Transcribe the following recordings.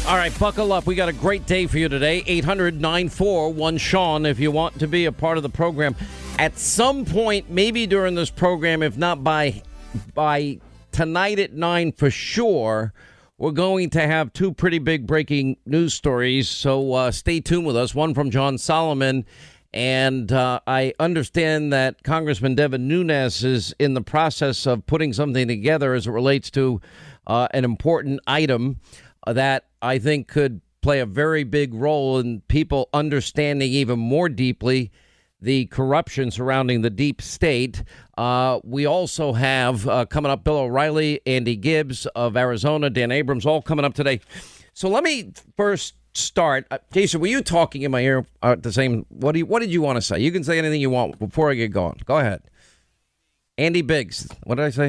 All right, buckle up. We got a great day for you today. 800-941-SEAN if you want to be a part of the program. At some point, maybe during this program, if not by tonight at 9 for sure, we're going to have two pretty big breaking news stories. So stay tuned with us. One from John Solomon. And I understand that Congressman Devin Nunes is in the process of putting something together as it relates to an important item that I think could play a very big role in people understanding even more deeply the corruption surrounding the deep state. We also have coming up Bill O'Reilly, Andy Gibbs of Arizona, Dan Abrams, all coming up today. So let me first start. Jason, were you talking in my ear at the same? What did you want to say? You can say anything you want before I get going. Go ahead. Andy Biggs. What did I say?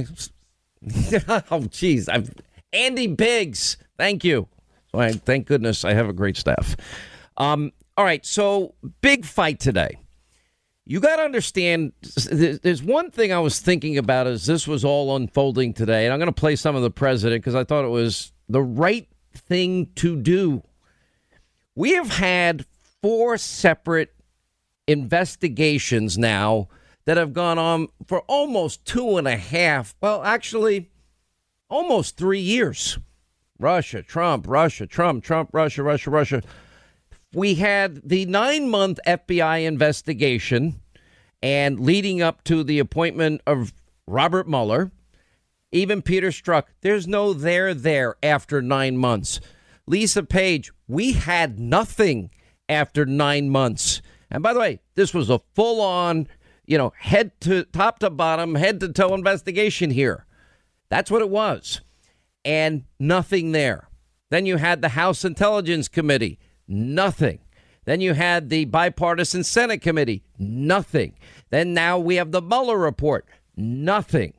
Oh, geez. Andy Biggs. Thank you. So thank goodness I have a great staff. All right. So big fight today. You got to understand, there's one thing I was thinking about as this was all unfolding today, and I'm going to play some of the president because I thought it was the right thing to do. We have had 4 separate investigations now that have gone on for almost 2.5, well, actually, almost 3 years. Russia, Trump, Trump, Russia. We had the 9-month FBI investigation and leading up to the appointment of Robert Mueller, even Peter Strzok. There's no there after 9 months. Lisa Page, we had nothing after 9 months. And by the way, this was a full on, head to top to bottom, head to toe investigation here. That's what it was. And nothing there. Then you had the House Intelligence Committee. Nothing. Then you had the bipartisan Senate committee. Nothing. Then now we have the Mueller report. Nothing.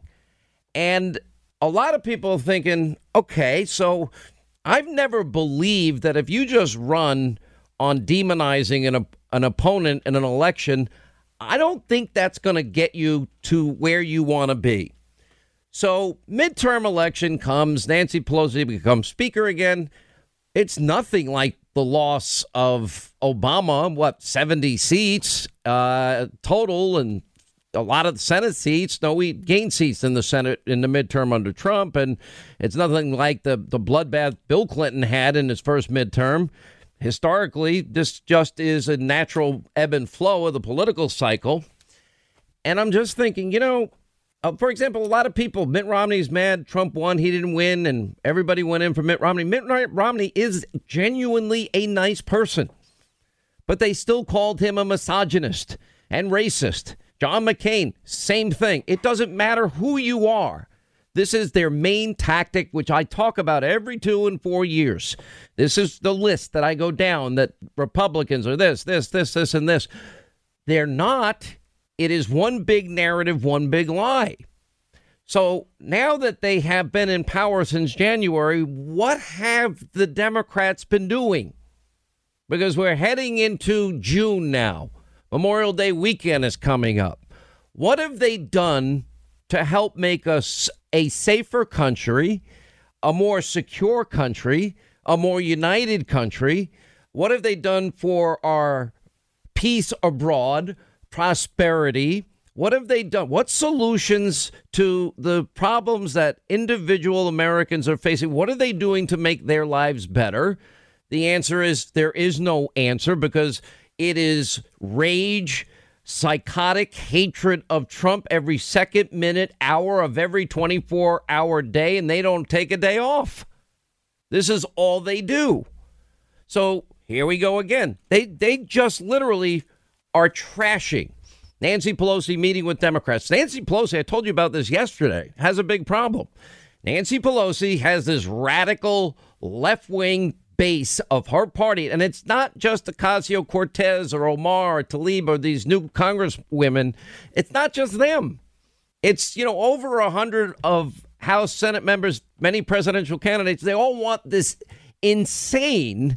And a lot of people are thinking, okay, so I've never believed that if you just run on demonizing an opponent in an election, I don't think that's going to get you to where you want to be. So midterm election comes, Nancy Pelosi becomes speaker again. It's nothing like the loss of Obama, 70 seats total, and a lot of the Senate seats. No, we gained seats in the Senate in the midterm under Trump, and it's nothing like the bloodbath Bill Clinton had in his first midterm. Historically, this just is a natural ebb and flow of the political cycle. And I'm just thinking, for example, a lot of people, Mitt Romney's mad. Trump won. He didn't win. And everybody went in for Mitt Romney. Mitt Romney is genuinely a nice person. But they still called him a misogynist and racist. John McCain, same thing. It doesn't matter who you are. This is their main tactic, which I talk about every 2 and 4 years. This is the list that I go down that Republicans are this, and this. They're not. It is one big narrative, one big lie. So now that they have been in power since January, what have the Democrats been doing? Because we're heading into June now. Memorial Day weekend is coming up. What have they done to help make us a safer country, a more secure country, a more united country? What have they done for our peace abroad? Prosperity? What have they done? What solutions to the problems that individual Americans are facing? What are they doing to make their lives better? The answer is there is no answer because it is rage, psychotic hatred of Trump every second, minute, hour of every 24-hour day, and they don't take a day off. This is all they do. So here we go again. They just literally are trashing. Nancy Pelosi meeting with Democrats. Nancy Pelosi, I told you about this yesterday, has a big problem. Nancy Pelosi has this radical left-wing base of her party, and it's not just Ocasio-Cortez or Omar or Tlaib or these new congresswomen. It's not just them. It's, over 100 of House, Senate members, many presidential candidates. They all want this insane,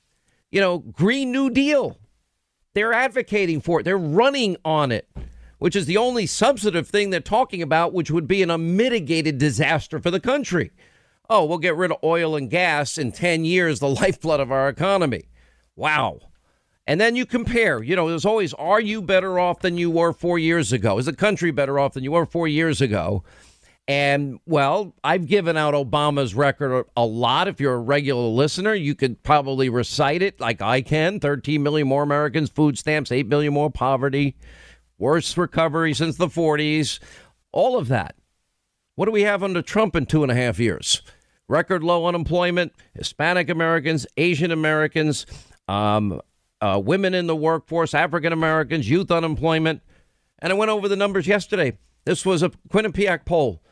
Green New Deal. They're advocating for it. They're running on it, which is the only substantive thing they're talking about, which would be an unmitigated disaster for the country. oh, we'll get rid of oil and gas in 10 years, the lifeblood of our economy. Wow. And then you compare, there's always, are you better off than you were 4 years ago? Is the country better off than you were 4 years ago? And, well, I've given out Obama's record a lot. If you're a regular listener, you could probably recite it like I can. 13 million more Americans, food stamps, 8 million more poverty, worst recovery since the 40s, all of that. What do we have under Trump in 2.5 years? Record low unemployment, Hispanic Americans, Asian Americans, women in the workforce, African Americans, youth unemployment. And I went over the numbers yesterday. This was a Quinnipiac poll.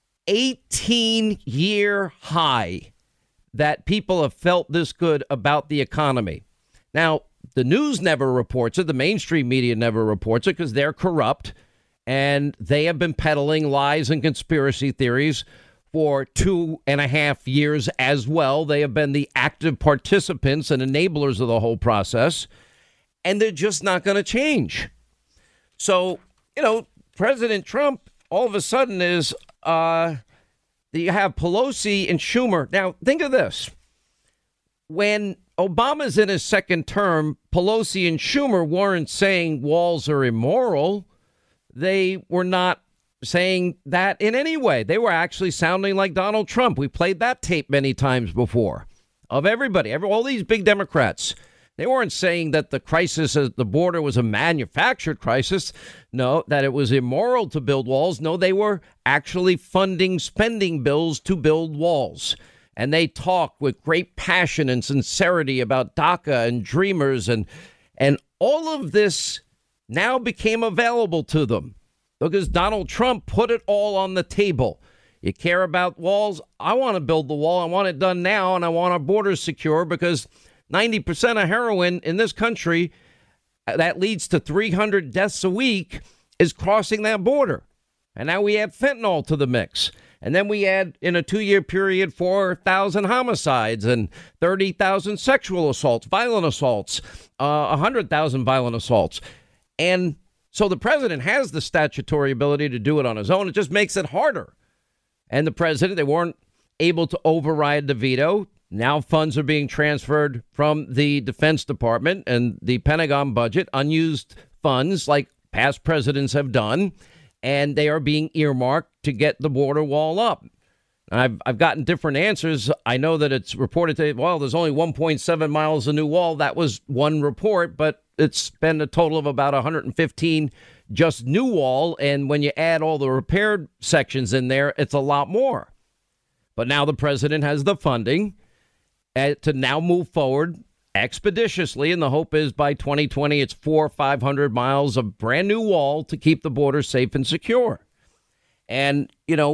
18-year high that people have felt this good about the economy. Now, the news never reports it. The mainstream media never reports it because they're corrupt and they have been peddling lies and conspiracy theories for 2.5 years as well. They have been the active participants and enablers of the whole process, and they're just not going to change. So, President Trump all of a sudden is you have Pelosi and Schumer. Now, think of this. When Obama's in his second term, Pelosi and Schumer weren't saying walls are immoral. They were not saying that in any way. They were actually sounding like Donald Trump. We played that tape many times before of everybody, all these big Democrats. They weren't saying that the crisis at the border was a manufactured crisis. No, that it was immoral to build walls. No, they were actually funding spending bills to build walls. And they talk with great passion and sincerity about DACA and Dreamers. And all of this now became available to them because Donald Trump put it all on the table. You care about walls? I want to build the wall. I want it done now. And I want our borders secure because 90% of heroin in this country that leads to 300 deaths a week is crossing that border. And now we add fentanyl to the mix. And then we add in a 2-year period 4,000 homicides and 30,000 sexual assaults, violent assaults, 100,000 violent assaults. And so the president has the statutory ability to do it on his own. It just makes it harder. And the president, they weren't able to override the veto. Now funds are being transferred from the Defense Department and the Pentagon budget, unused funds like past presidents have done, and they are being earmarked to get the border wall up. I've gotten different answers. I know that it's reported that, well, there's only 1.7 miles of new wall. That was one report, but it's been a total of about 115 just new wall. And when you add all the repaired sections in there, it's a lot more. But now the president has the funding to now move forward expeditiously. And the hope is by 2020, it's 400 or 500 miles of brand new wall to keep the border safe and secure. And,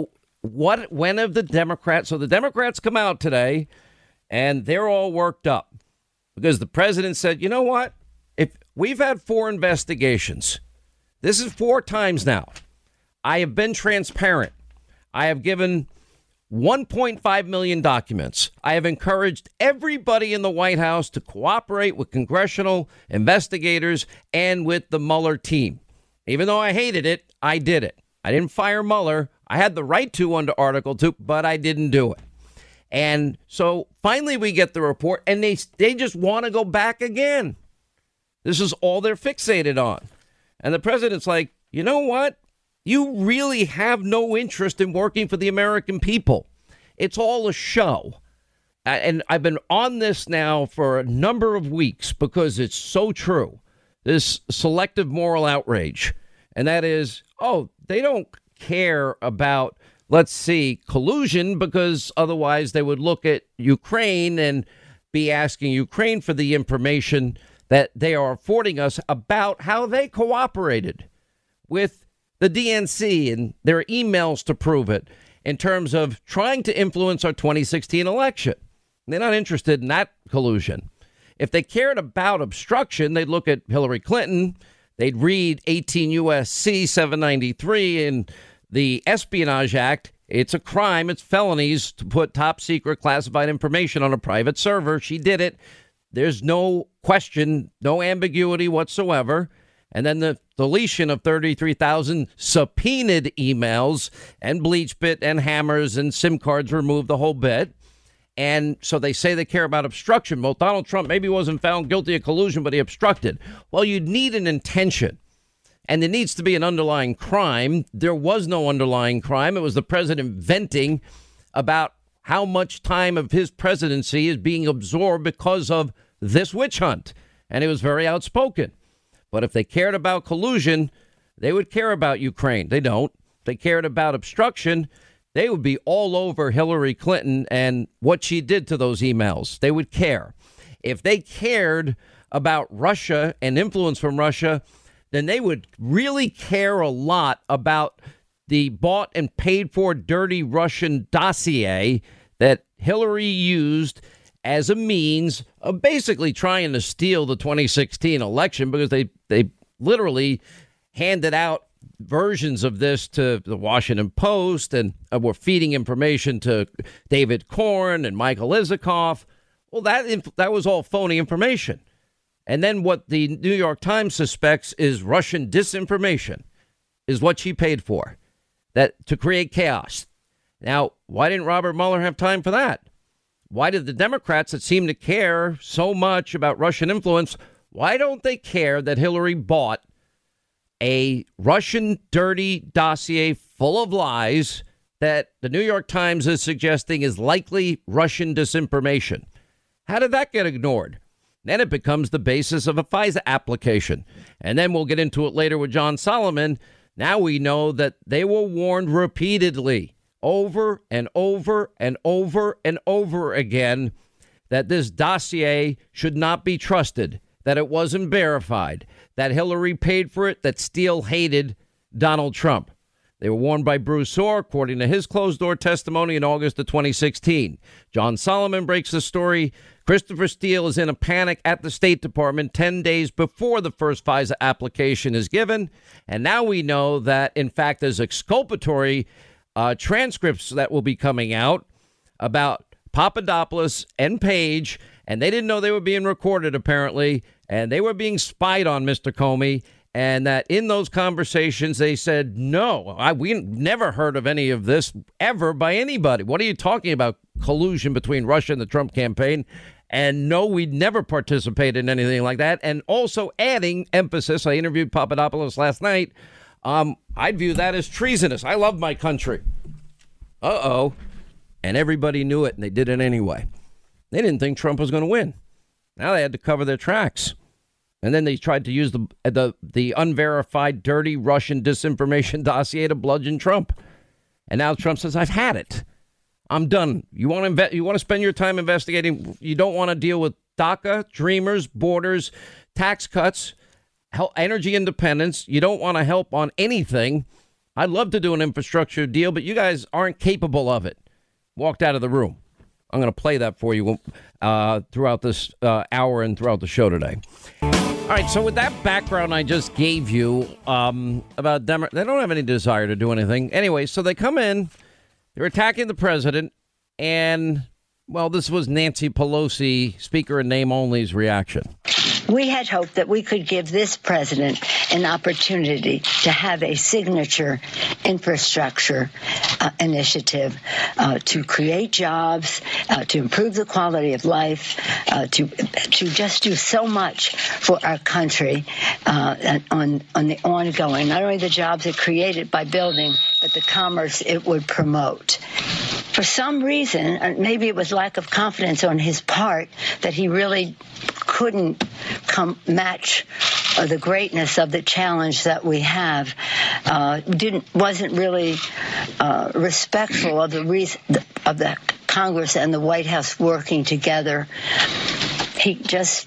when have the Democrats? So the Democrats come out today and they're all worked up because the president said, you know what? If we've had 4 investigations, this is 4 times now. I have been transparent. I have given 1.5 million documents. I have encouraged everybody in the White House to cooperate with congressional investigators and with the Mueller team. Even though I hated it, I did it. I didn't fire Mueller. I had the right to under Article 2, but I didn't do it. And so finally we get the report and they just want to go back again. This is all they're fixated on. And the president's like, you know what? You really have no interest in working for the American people. It's all a show. And I've been on this now for a number of weeks because it's so true. This selective moral outrage. And that is, they don't care about, let's see, collusion, because otherwise they would look at Ukraine and be asking Ukraine for the information that they are affording us about how they cooperated with the DNC and their emails to prove it in terms of trying to influence our 2016 election. They're not interested in that collusion. If they cared about obstruction, they'd look at Hillary Clinton. They'd read 18 U.S.C. 793 and the Espionage Act. It's a crime. It's felonies to put top secret classified information on a private server. She did it. There's no question, no ambiguity whatsoever. And then the deletion of 33,000 subpoenaed emails and BleachBit and hammers and SIM cards removed, the whole bit. And so they say they care about obstruction. Well, Donald Trump maybe wasn't found guilty of collusion, but he obstructed. Well, you'd need an intention. And there needs to be an underlying crime. There was no underlying crime. It was the president venting about how much time of his presidency is being absorbed because of this witch hunt. And it was very outspoken. But if they cared about collusion, they would care about Ukraine. They don't. If they cared about obstruction, they would be all over Hillary Clinton and what she did to those emails. They would care. If they cared about Russia and influence from Russia, then they would really care a lot about the bought and paid for dirty Russian dossier that Hillary used as a means of basically trying to steal the 2016 election, because they literally handed out versions of this to the Washington Post and were feeding information to David Corn and Michael Isikoff. Well, that was all phony information. And then what the New York Times suspects is Russian disinformation is what she paid for, that to create chaos. Now, why didn't Robert Mueller have time for that? Why did the Democrats that seem to care so much about Russian influence, why don't they care that Hillary bought a Russian dirty dossier full of lies that the New York Times is suggesting is likely Russian disinformation? How did that get ignored? Then it becomes the basis of a FISA application. And then we'll get into it later with John Solomon. Now we know that they were warned repeatedly, over and over and over and over again, that this dossier should not be trusted, that it wasn't verified, that Hillary paid for it, that Steele hated Donald Trump. They were warned by Bruce Orr, according to his closed-door testimony in August of 2016. John Solomon breaks the story. Christopher Steele is in a panic at the State Department 10 days before the first FISA application is given. And now we know that, in fact, there's exculpatory transcripts that will be coming out about Papadopoulos and Page, and they didn't know they were being recorded, apparently, and they were being spied on, Mr. Comey, and that in those conversations they said, no, we never heard of any of this ever by anybody. What are you talking about? Collusion between Russia and the Trump campaign? And no, we'd never participate in anything like that. And also adding emphasis, I interviewed Papadopoulos last night, I'd view that as treasonous. I love my country. Uh-oh. And everybody knew it, and they did it anyway. They didn't think Trump was going to win. Now they had to cover their tracks. And then they tried to use the unverified, dirty Russian disinformation dossier to bludgeon Trump. And now Trump says, I've had it. I'm done. You want to spend your time investigating? You don't want to deal with DACA, Dreamers, borders, tax cuts, energy independence. You don't want to help on anything. I'd love to do an infrastructure deal, but you guys aren't capable of it. Walked out of the room. I'm going to play that for you throughout this hour and throughout the show today. All right, so with that background I just gave you about Democrats, they don't have any desire to do anything. Anyway, so they come in, they're attacking the president, and, well, this was Nancy Pelosi, Speaker in name only's reaction. We had hoped that we could give this president an opportunity to have a signature infrastructure initiative to create jobs, to improve the quality of life, to just do so much for our country on the ongoing, not only the jobs it created by building, but the commerce it would promote. For some reason, maybe it was lack of confidence on his part, that he really couldn't match the greatness of the challenge that we have. Wasn't really respectful of the Congress and the White House working together. He just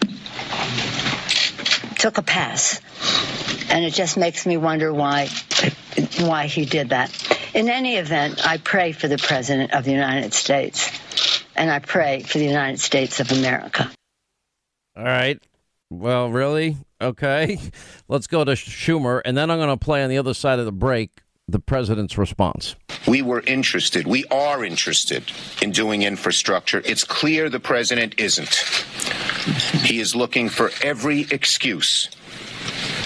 took a pass, and it just makes me wonder why he did that. In any event, I pray for the President of the United States, and I pray for the United States of America. All right. Well, really? Okay. Let's go to Schumer, and then I'm going to play on the other side of the break the president's response. We are interested in doing infrastructure. It's clear the president isn't. He is looking for every excuse.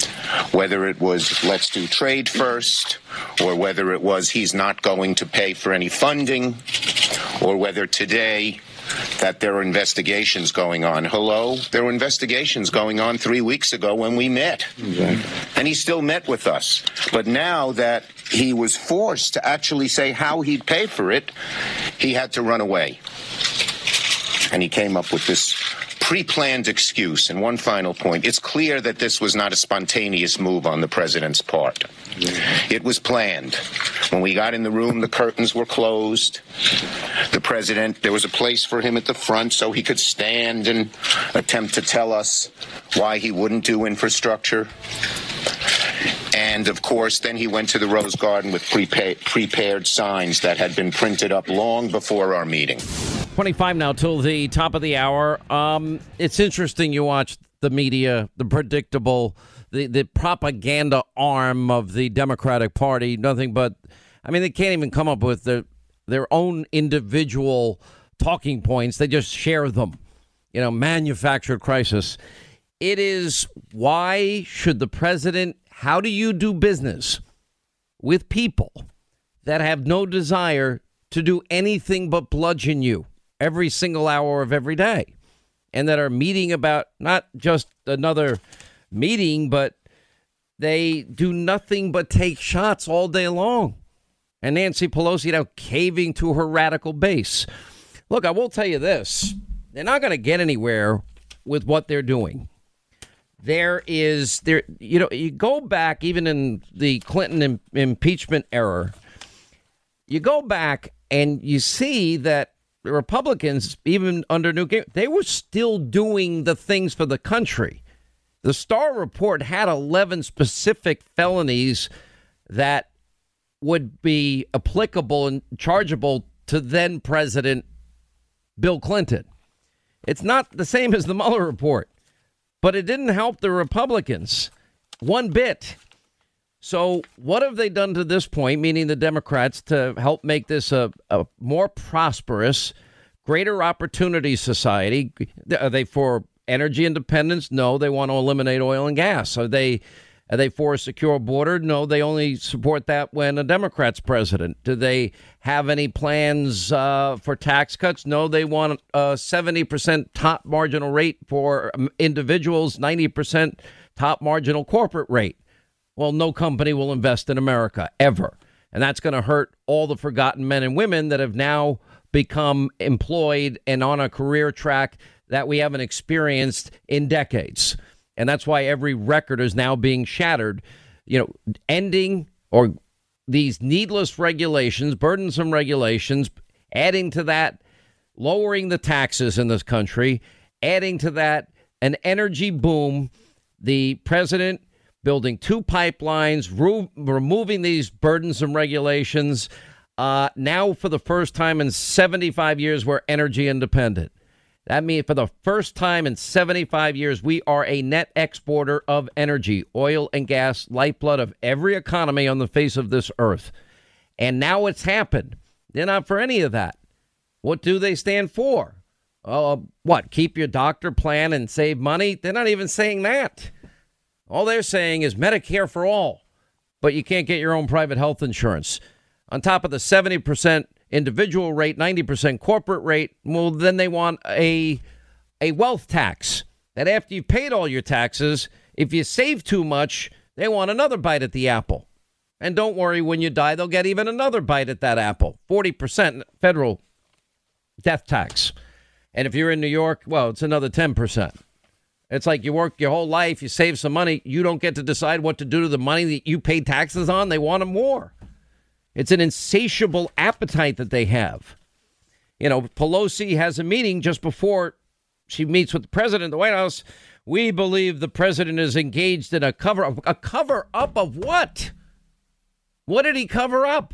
whether it was let's do trade first, or whether it was he's not going to pay for any funding, or whether today that there are investigations going on. Hello? There were investigations going on 3 weeks ago when we met. Exactly. And he still met with us. But now that he was forced to actually say how he'd pay for it, he had to run away. And he came up with this pre-planned excuse. And one final point. It's clear that this was not a spontaneous move on the president's part. It was planned. When we got in the room, the curtains were closed. The president, there was a place for him at the front so he could stand and attempt to tell us why he wouldn't do infrastructure. And, of course, then he went to the Rose Garden with prepared signs that had been printed up long before our meeting. 25 now till the top of the hour. It's interesting you watch the media, the predictable, the propaganda arm of the Democratic Party. Nothing but, I mean, they can't even come up with their own individual talking points. They just share them. You know, manufactured crisis. It is, why should the president, how do you do business with people that have no desire to do anything but bludgeon you every single hour of every day, and that are meeting about not just another meeting, but they do nothing but take shots all day long? And Nancy Pelosi now caving to her radical base. Look, I will tell you this. They're not going to get anywhere with what they're doing. You go back even in the Clinton impeachment era, you go back and you see that the Republicans, even under Newt Gingrich, they were still doing the things for the country. The Starr report had 11 specific felonies that would be applicable and chargeable to then President Bill Clinton. It's not the same as the Mueller report, but it didn't help the Republicans one bit. So what have they done to this point, meaning the Democrats, to help make this a more prosperous, greater opportunity society? Are they for energy independence? No, they want to eliminate oil and gas. Are they for a secure border? No, they only support that when a Democrat's president. Do they have any plans for tax cuts? No, they want a 70% top marginal rate for individuals, 90% top marginal corporate rate. Well, no company will invest in America ever. And that's going to hurt all the forgotten men and women that have now become employed and on a career track that we haven't experienced in decades. And that's why every record is now being shattered, ending or these needless regulations, burdensome regulations, adding to that, lowering the taxes in this country, adding to that, an energy boom, the president building 2 pipelines, removing these burdensome regulations. Now, for the first time in 75 years, we're energy independent. That means for the first time in 75 years, we are a net exporter of energy, oil and gas, lifeblood of every economy on the face of this earth. And now it's happened. They're not for any of that. What do they stand for? What? Keep your doctor plan and save money? They're not even saying that. All they're saying is Medicare for all, but you can't get your own private health insurance. On top of the 70% individual rate, 90% corporate rate, well, then they want a wealth tax that after you've paid all your taxes, if you save too much, they want another bite at the apple. And don't worry, when you die, they'll get even another bite at that apple. 40% federal death tax. And if you're in New York, well, it's another 10%. It's like you work your whole life, you save some money, you don't get to decide what to do to the money that you paid taxes on. They want more. It's an insatiable appetite that they have. Pelosi has a meeting just before she meets with the president at the White House. We believe the president is engaged in a cover-up. A cover-up of what? What did he cover up?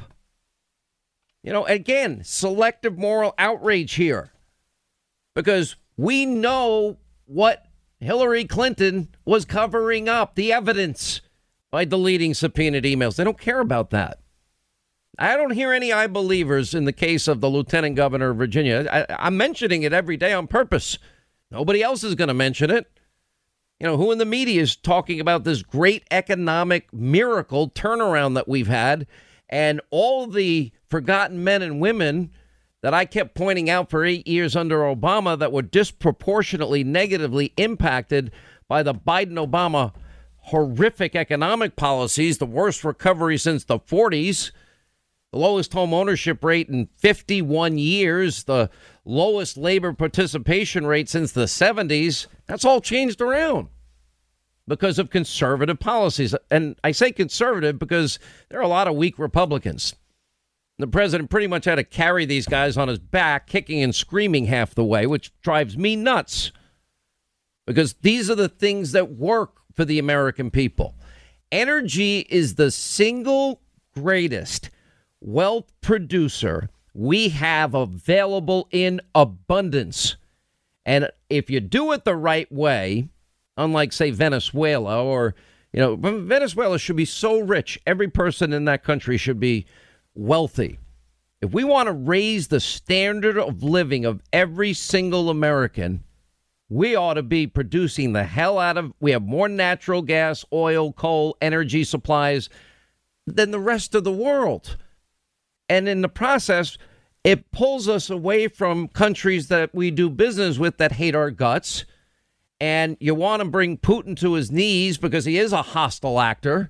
Again, selective moral outrage here. Because we know what Hillary Clinton was covering up, the evidence, by deleting subpoenaed emails. They don't care about that. I don't hear any I believers in the case of the lieutenant governor of Virginia. I'm mentioning it every day on purpose. Nobody else is going to mention it. who in the media is talking about this great economic miracle turnaround that we've had, and all the forgotten men and women that I kept pointing out for 8 years under Obama that were disproportionately negatively impacted by the Biden-Obama horrific economic policies, the worst recovery since the 40s, the lowest home ownership rate in 51 years, the lowest labor participation rate since the 70s. That's all changed around because of conservative policies. And I say conservative because there are a lot of weak Republicans. The president pretty much had to carry these guys on his back, kicking and screaming half the way, which drives me nuts. Because these are the things that work for the American people. Energy is the single greatest wealth producer we have available in abundance. And if you do it the right way, unlike, say, Venezuela, or, Venezuela should be so rich, every person in that country should be wealthy. If we want to raise the standard of living of every single American, we ought to be producing the hell out of, we have more natural gas, oil, coal, energy supplies than the rest of the world. And in the process, it pulls us away from countries that we do business with that hate our guts. And you want to bring Putin to his knees because he is a hostile actor.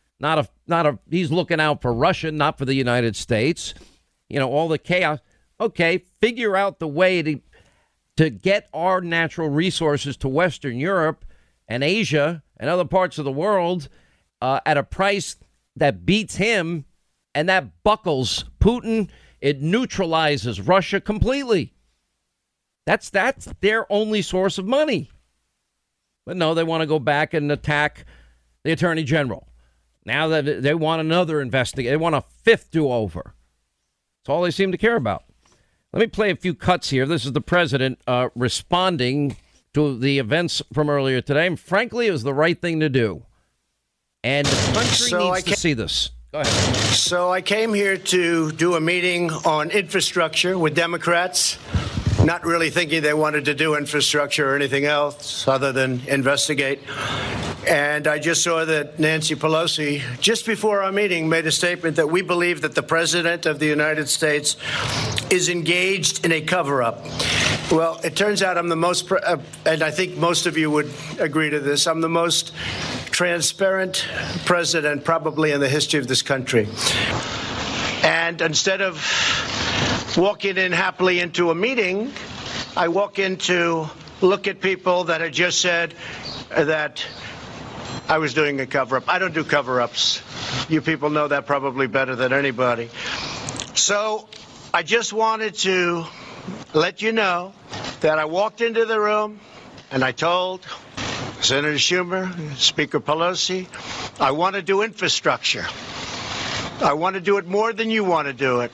He's looking out for Russia, not for the United States. All the chaos. Okay, figure out the way to get our natural resources to Western Europe and Asia and other parts of the world at a price that beats him, and that buckles Putin. It neutralizes Russia completely. That's their only source of money. But no, they want to go back and attack the Attorney General. Now that they want another investigation, they want a fifth do-over. That's all they seem to care about. Let me play a few cuts here. This is the president responding to the events from earlier today. And frankly, it was the right thing to do. And the country needs to see this. Go ahead. So I came here to do a meeting on infrastructure with Democrats, not really thinking they wanted to do infrastructure or anything else other than investigate. And I just saw that Nancy Pelosi, just before our meeting, made a statement that we believe that the president of the United States is engaged in a cover-up. Well, it turns out I'm the most, and I think most of you would agree to this, I'm the most transparent president probably in the history of this country. And instead of walking in happily into a meeting, I walk in to look at people that had just said that I was doing a cover-up. I don't do cover-ups. You people know that probably better than anybody. So I just wanted to let you know that I walked into the room and I told Senator Schumer, Speaker Pelosi, I want to do infrastructure. I want to do it more than you want to do it.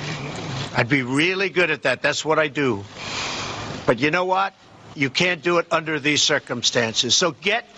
I'd be really good at that. That's what I do. But you know what? You can't do it under these circumstances. So get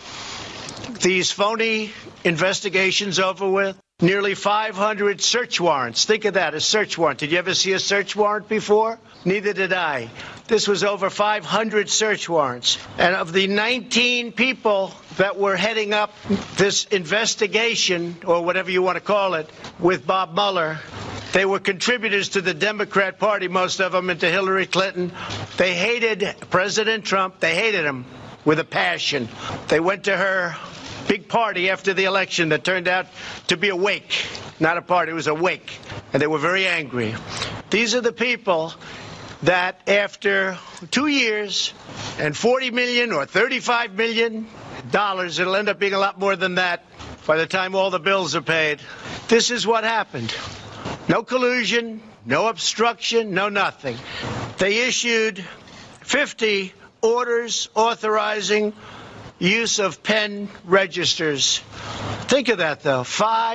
these phony investigations over with. Nearly 500 search warrants. Think of that, a search warrant. Did you ever see a search warrant before? Neither did I. This was over 500 search warrants. And of the 19 people that were heading up this investigation, or whatever you want to call it, with Bob Mueller, they were contributors to the Democrat Party, most of them, and to Hillary Clinton. They hated President Trump. They hated him with a passion. They went to her big party after the election that turned out to be a wake. Not a party, it was a wake. And they were very angry. These are the people that after 2 years and $40 million or $35 million, it'll end up being a lot more than that by the time all the bills are paid. This is what happened. No collusion, no obstruction, no nothing. They issued 50 orders authorizing use of pen registers. Think of that, though.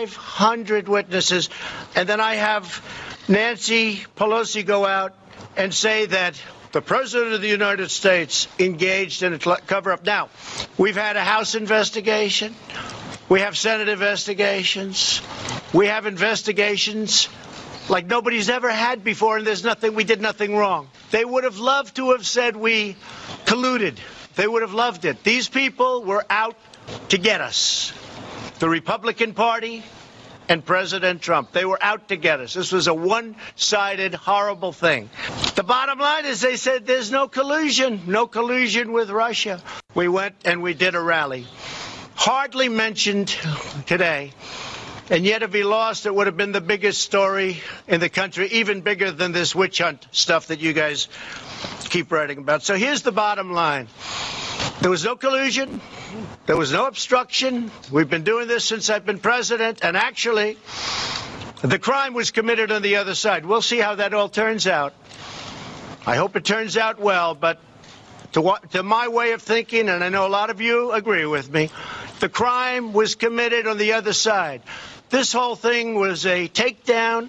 500 witnesses. And then I have Nancy Pelosi go out and say that the president of the United States engaged in a cover-up. Now, we've had a House investigation. We have Senate investigations. We have investigations like nobody's ever had before, and we did nothing wrong. They would have loved to have said we colluded. They would have loved it. These people were out to get us. The Republican Party and President Trump. They were out to get us. This was a one-sided, horrible thing. The bottom line is they said there's no collusion with Russia. We went and we did a rally. Hardly mentioned today. And yet, if he lost, it would have been the biggest story in the country, even bigger than this witch hunt stuff that you guys keep writing about. So here's the bottom line. There was no collusion. There was no obstruction. We've been doing this since I've been president. And actually, the crime was committed on the other side. We'll see how that all turns out. I hope it turns out well. But to my way of thinking, and I know a lot of you agree with me, the crime was committed on the other side. This whole thing was a takedown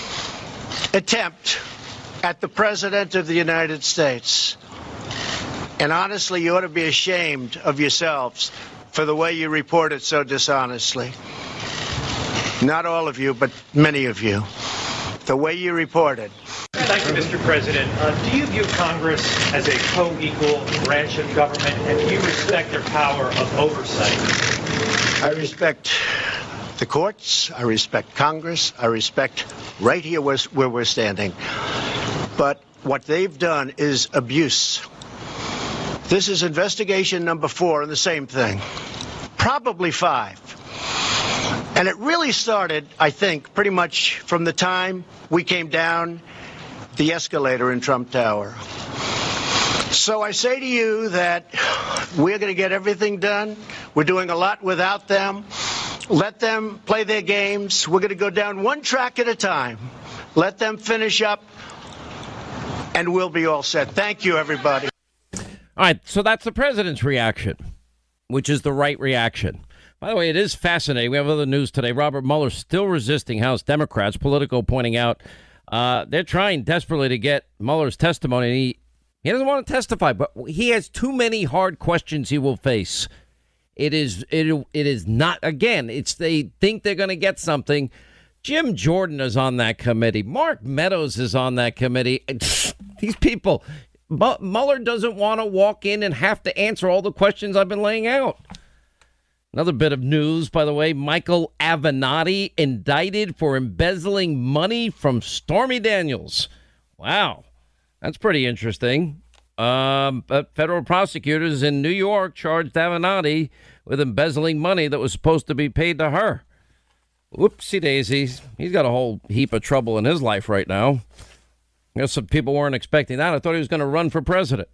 attempt at the President of the United States. And honestly, you ought to be ashamed of yourselves for the way you reported so dishonestly. Not all of you, but many of you. The way you reported. Thank you, Mr. President. Do you view Congress as a co-equal branch of government, and do you respect their power of oversight? I respect the courts. I respect Congress. I respect right here where we're standing. But what they've done is abuse. This is investigation number 4 on the same thing. Probably 5. And it really started, I think, pretty much from the time we came down the escalator in Trump Tower. So I say to you that we're going to get everything done. We're doing a lot without them. Let them play their games. We're going to go down one track at a time. Let them finish up, and we'll be all set. Thank you, everybody. All right, so that's the president's reaction, which is the right reaction. By the way, it is fascinating. We have other news today. Robert Mueller still resisting House Democrats. Politico pointing out they're trying desperately to get Mueller's testimony. He doesn't want to testify, but he has too many hard questions he will face. It is not, again, it's they think they're going to get something. Jim Jordan is on that committee. Mark Meadows is on that committee. These people, Mueller doesn't want to walk in and have to answer all the questions I've been laying out. Another bit of news, by the way, Michael Avenatti indicted for embezzling money from Stormy Daniels. Wow, that's pretty interesting. But federal prosecutors in New York charged Avenatti with embezzling money that was supposed to be paid to her. Whoopsie daisies. He's got a whole heap of trouble in his life right now. I guess some people weren't expecting that. I thought he was going to run for president.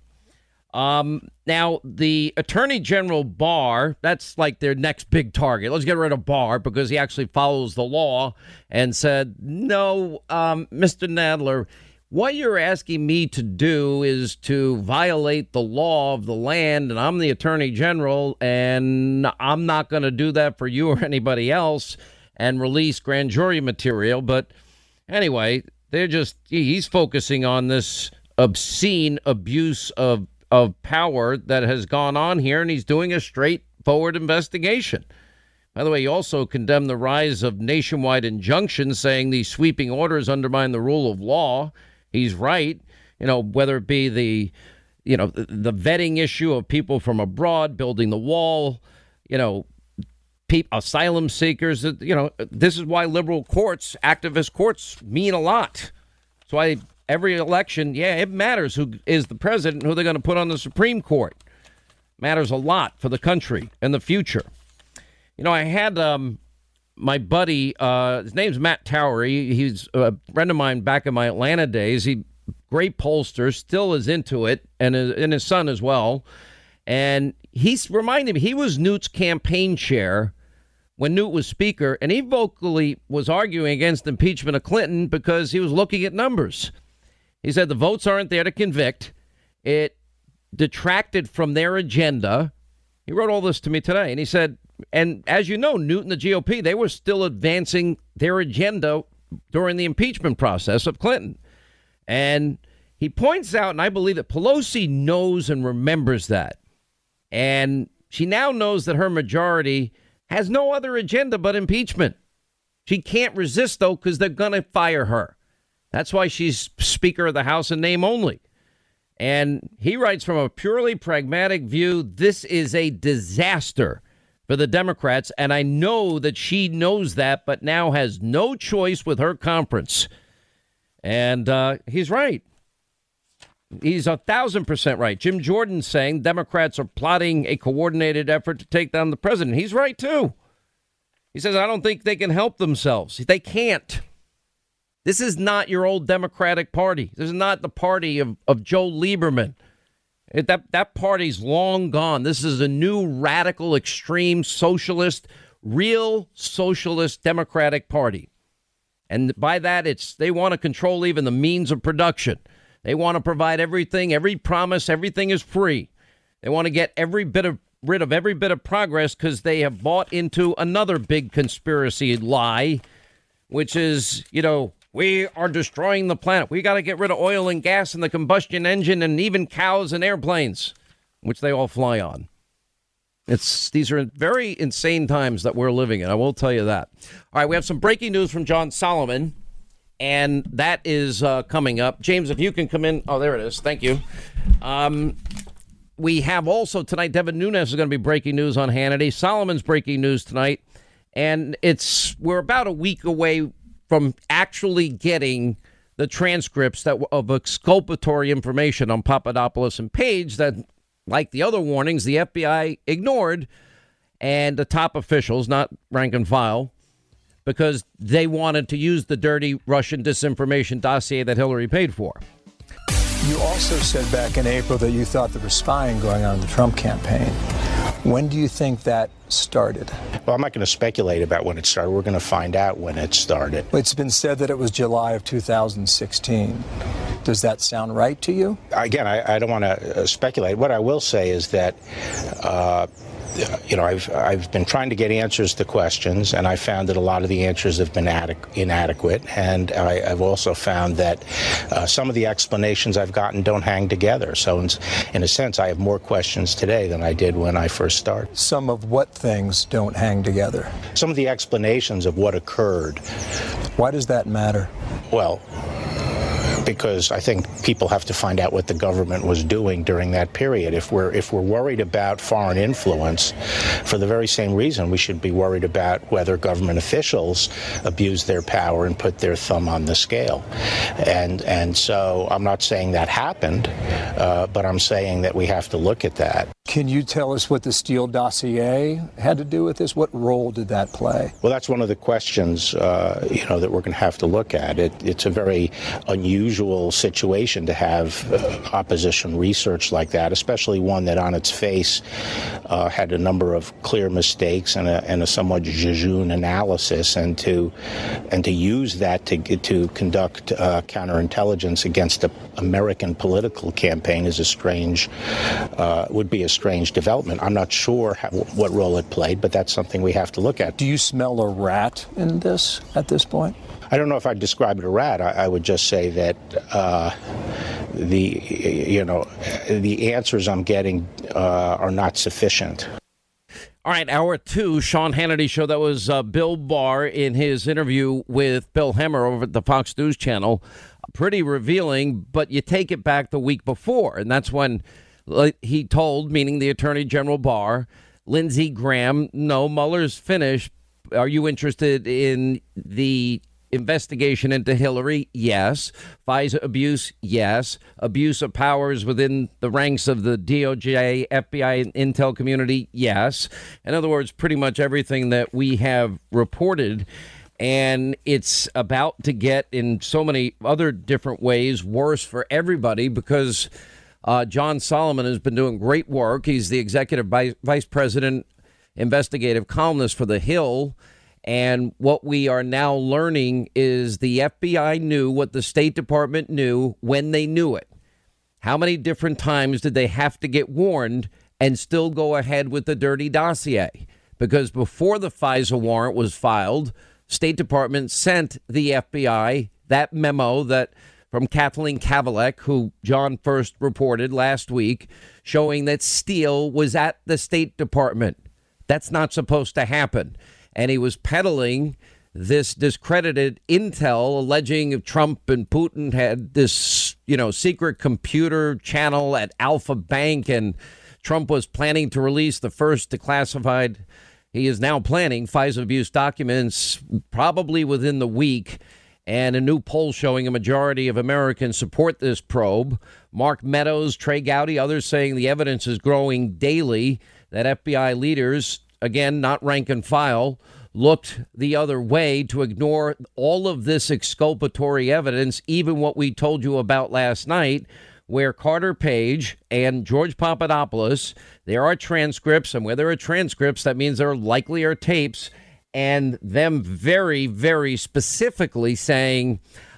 Now, the Attorney General Barr, that's like their next big target. Let's get rid of Barr because he actually follows the law and said, no, Mr. Nadler, what you're asking me to do is to violate the law of the land, and I'm the Attorney General, and I'm not going to do that for you or anybody else and release grand jury material. But anyway, he's focusing on this obscene abuse of power that has gone on here, and he's doing a straightforward investigation. By the way, he also condemned the rise of nationwide injunctions, saying these sweeping orders undermine the rule of law. He's right, whether it be the vetting issue of people from abroad, building the wall, asylum seekers. This is why liberal courts, activist courts, mean a lot. That's why every election, it matters who is the president, who they're going to put on the Supreme Court. Matters a lot for the country and the future. I had my buddy, his name's Matt Tower. He's a friend of mine back in my Atlanta days. Great pollster, still is into it, and his son as well. And he's reminded me, he was Newt's campaign chair when Newt was speaker, and he vocally was arguing against impeachment of Clinton because he was looking at numbers. He said the votes aren't there to convict. It detracted from their agenda. He wrote all this to me today, and he said, and as you know, Newt and the GOP, they were still advancing their agenda during the impeachment process of Clinton. And he points out, and I believe that Pelosi knows and remembers that. And she now knows that her majority has no other agenda but impeachment. She can't resist, though, because they're going to fire her. That's why she's Speaker of the House in name only. And he writes, from a purely pragmatic view, this is a disaster for the Democrats. And I know that she knows that, but now has no choice with her conference. And he's right. He's 1,000% right. Jim Jordan saying Democrats are plotting a coordinated effort to take down the president. He's right, too. He says, I don't think they can help themselves. They can't. This is not your old Democratic Party. This is not the party of Joe Lieberman. That party's long gone. This is a new radical, extreme, socialist, real socialist Democratic Party. And by that, they want to control even the means of production. They want to provide everything, every promise, everything is free. They want to get rid of every bit of progress because they have bought into another big conspiracy lie, which is, we are destroying the planet. We got to get rid of oil and gas and the combustion engine and even cows and airplanes, which they all fly on. These are very insane times that we're living in. I will tell you that. All right, we have some breaking news from John Solomon. And that is coming up. James, if you can come in. Oh, there it is. Thank you. We have also tonight, Devin Nunes is going to be breaking news on Hannity. Solomon's breaking news tonight. And we're about a week away from actually getting the transcripts of exculpatory information on Papadopoulos and Page that, like the other warnings, the FBI ignored, and the top officials, not rank and file, because they wanted to use the dirty Russian disinformation dossier that Hillary paid for. You also said back in April that you thought there was spying going on in the Trump campaign. When do you think that started? Well, I'm not going to speculate about when it started. We're going to find out when it started. It's been said that it was July of 2016. Does that sound right to you? Again, I don't want to speculate. What I will say is that I've been trying to get answers to questions, and I found that a lot of the answers have been inadequate. And I've also found that some of the explanations I've gotten don't hang together. So in a sense, I have more questions today than I did when I first started. Some of what things don't hang together? Some of the explanations of what occurred. Why does that matter? Well, because I think people have to find out what the government was doing during that period. If we're worried about foreign influence, for the very same reason, we should be worried about whether government officials abuse their power and put their thumb on the scale. And so I'm not saying that happened, but I'm saying that we have to look at that. Can you tell us what the Steele dossier had to do with this? What role did that play? Well, that's one of the questions, that we're going to have to look at. It's a very unusual situation to have opposition research like that, especially one that on its face had a number of clear mistakes and a somewhat jejune analysis, and to use that to conduct counterintelligence against the American political campaign is would be a strange development. I'm not sure what role it played, but that's something we have to look at. Do you smell a rat in this at this point? I don't know if I'd describe it a rat. I would just say that the answers I'm getting are not sufficient. All right, hour two, Sean Hannity show. That was Bill Barr in his interview with Bill Hemmer over at the Fox News channel. Pretty revealing, but you take it back the week before, and that's when he told, meaning the Attorney General Barr, Lindsey Graham, no, Mueller's finished. Are you interested in the investigation into Hillary? Yes. FISA abuse? Yes. Abuse of powers within the ranks of the DOJ, FBI, and intel community? Yes. In other words, pretty much everything that we have reported. And it's about to get, in so many other different ways, worse for everybody, because John Solomon has been doing great work. He's the executive vice president, investigative columnist for The Hill. And what we are now learning is the FBI knew what the State Department knew when they knew it. How many different times did they have to get warned and still go ahead with the dirty dossier? Because before the FISA warrant was filed, State Department sent the FBI that memo that from Kathleen Kavalek, who John first reported last week, showing that Steele was at the State Department. That's not supposed to happen. And he was peddling this discredited intel, alleging Trump and Putin had this, secret computer channel at Alpha Bank, and Trump was planning to release the first declassified. He is now planning FISA abuse documents probably within the week. And a new poll showing a majority of Americans support this probe. Mark Meadows, Trey Gowdy, others saying the evidence is growing daily that FBI leaders, again, not rank and file, looked the other way to ignore all of this exculpatory evidence, even what we told you about last night, where Carter Page and George Papadopoulos, there are transcripts, and where there are transcripts, that means there likely are tapes, and them very, very specifically saying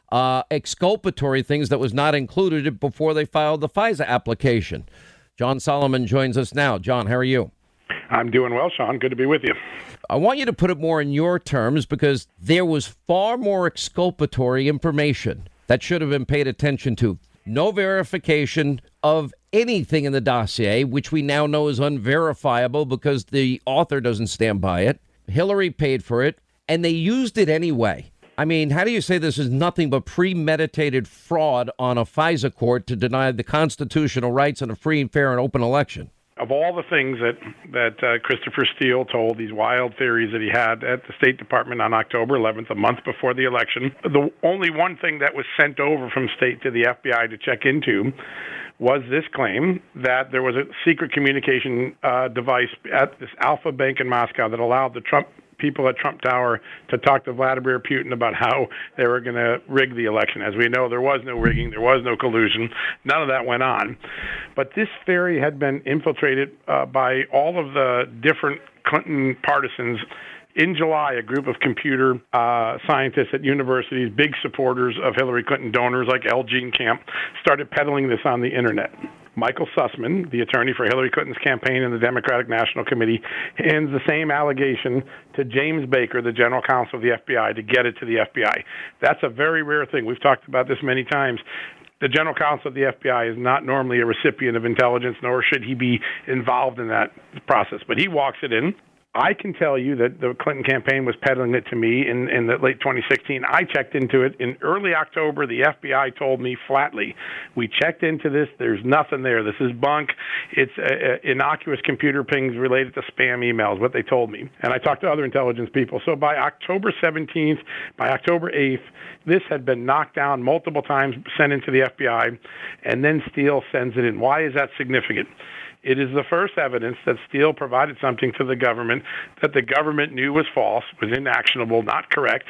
exculpatory things that was not included before they filed the FISA application. John Solomon joins us now. John, how are you? I'm doing well, Sean. Good to be with you. I want you to put it more in your terms, because there was far more exculpatory information that should have been paid attention to. No verification of anything in the dossier, which we now know is unverifiable because the author doesn't stand by it. Hillary paid for it, and they used it anyway. I mean, how do you say this is nothing but premeditated fraud on a FISA court to deny the constitutional rights in a free, fair, and open election? Of all the things that Christopher Steele told, these wild theories that he had at the State Department on October 11th, a month before the election, the only one thing that was sent over from state to the FBI to check into was this claim that there was a secret communication device at this Alpha Bank in Moscow that allowed the Trump people at Trump Tower to talk to Vladimir Putin about how they were going to rig the election. As we know, there was no rigging, there was no collusion. None of that went on. But this theory had been infiltrated by all of the different Clinton partisans. In July, a group of computer scientists at universities, big supporters of Hillary Clinton donors like L. Gene Camp, started peddling this on the internet. Michael Sussman, the attorney for Hillary Clinton's campaign in the Democratic National Committee, hands the same allegation to James Baker, the general counsel of the FBI, to get it to the FBI. That's a very rare thing. We've talked about this many times. The general counsel of the FBI is not normally a recipient of intelligence, nor should he be involved in that process. But he walks it in. I can tell you that the Clinton campaign was peddling it to me in the late 2016. I checked into it in early October. The FBI told me flatly, we checked into this. There's nothing there. This is bunk. It's innocuous computer pings related to spam emails, what they told me. And I talked to other intelligence people. So by October 17th, by October 8th, this had been knocked down multiple times, sent into the FBI, and then Steele sends it in. Why is that significant? It is the first evidence that Steele provided something to the government that the government knew was false, was inactionable, not correct,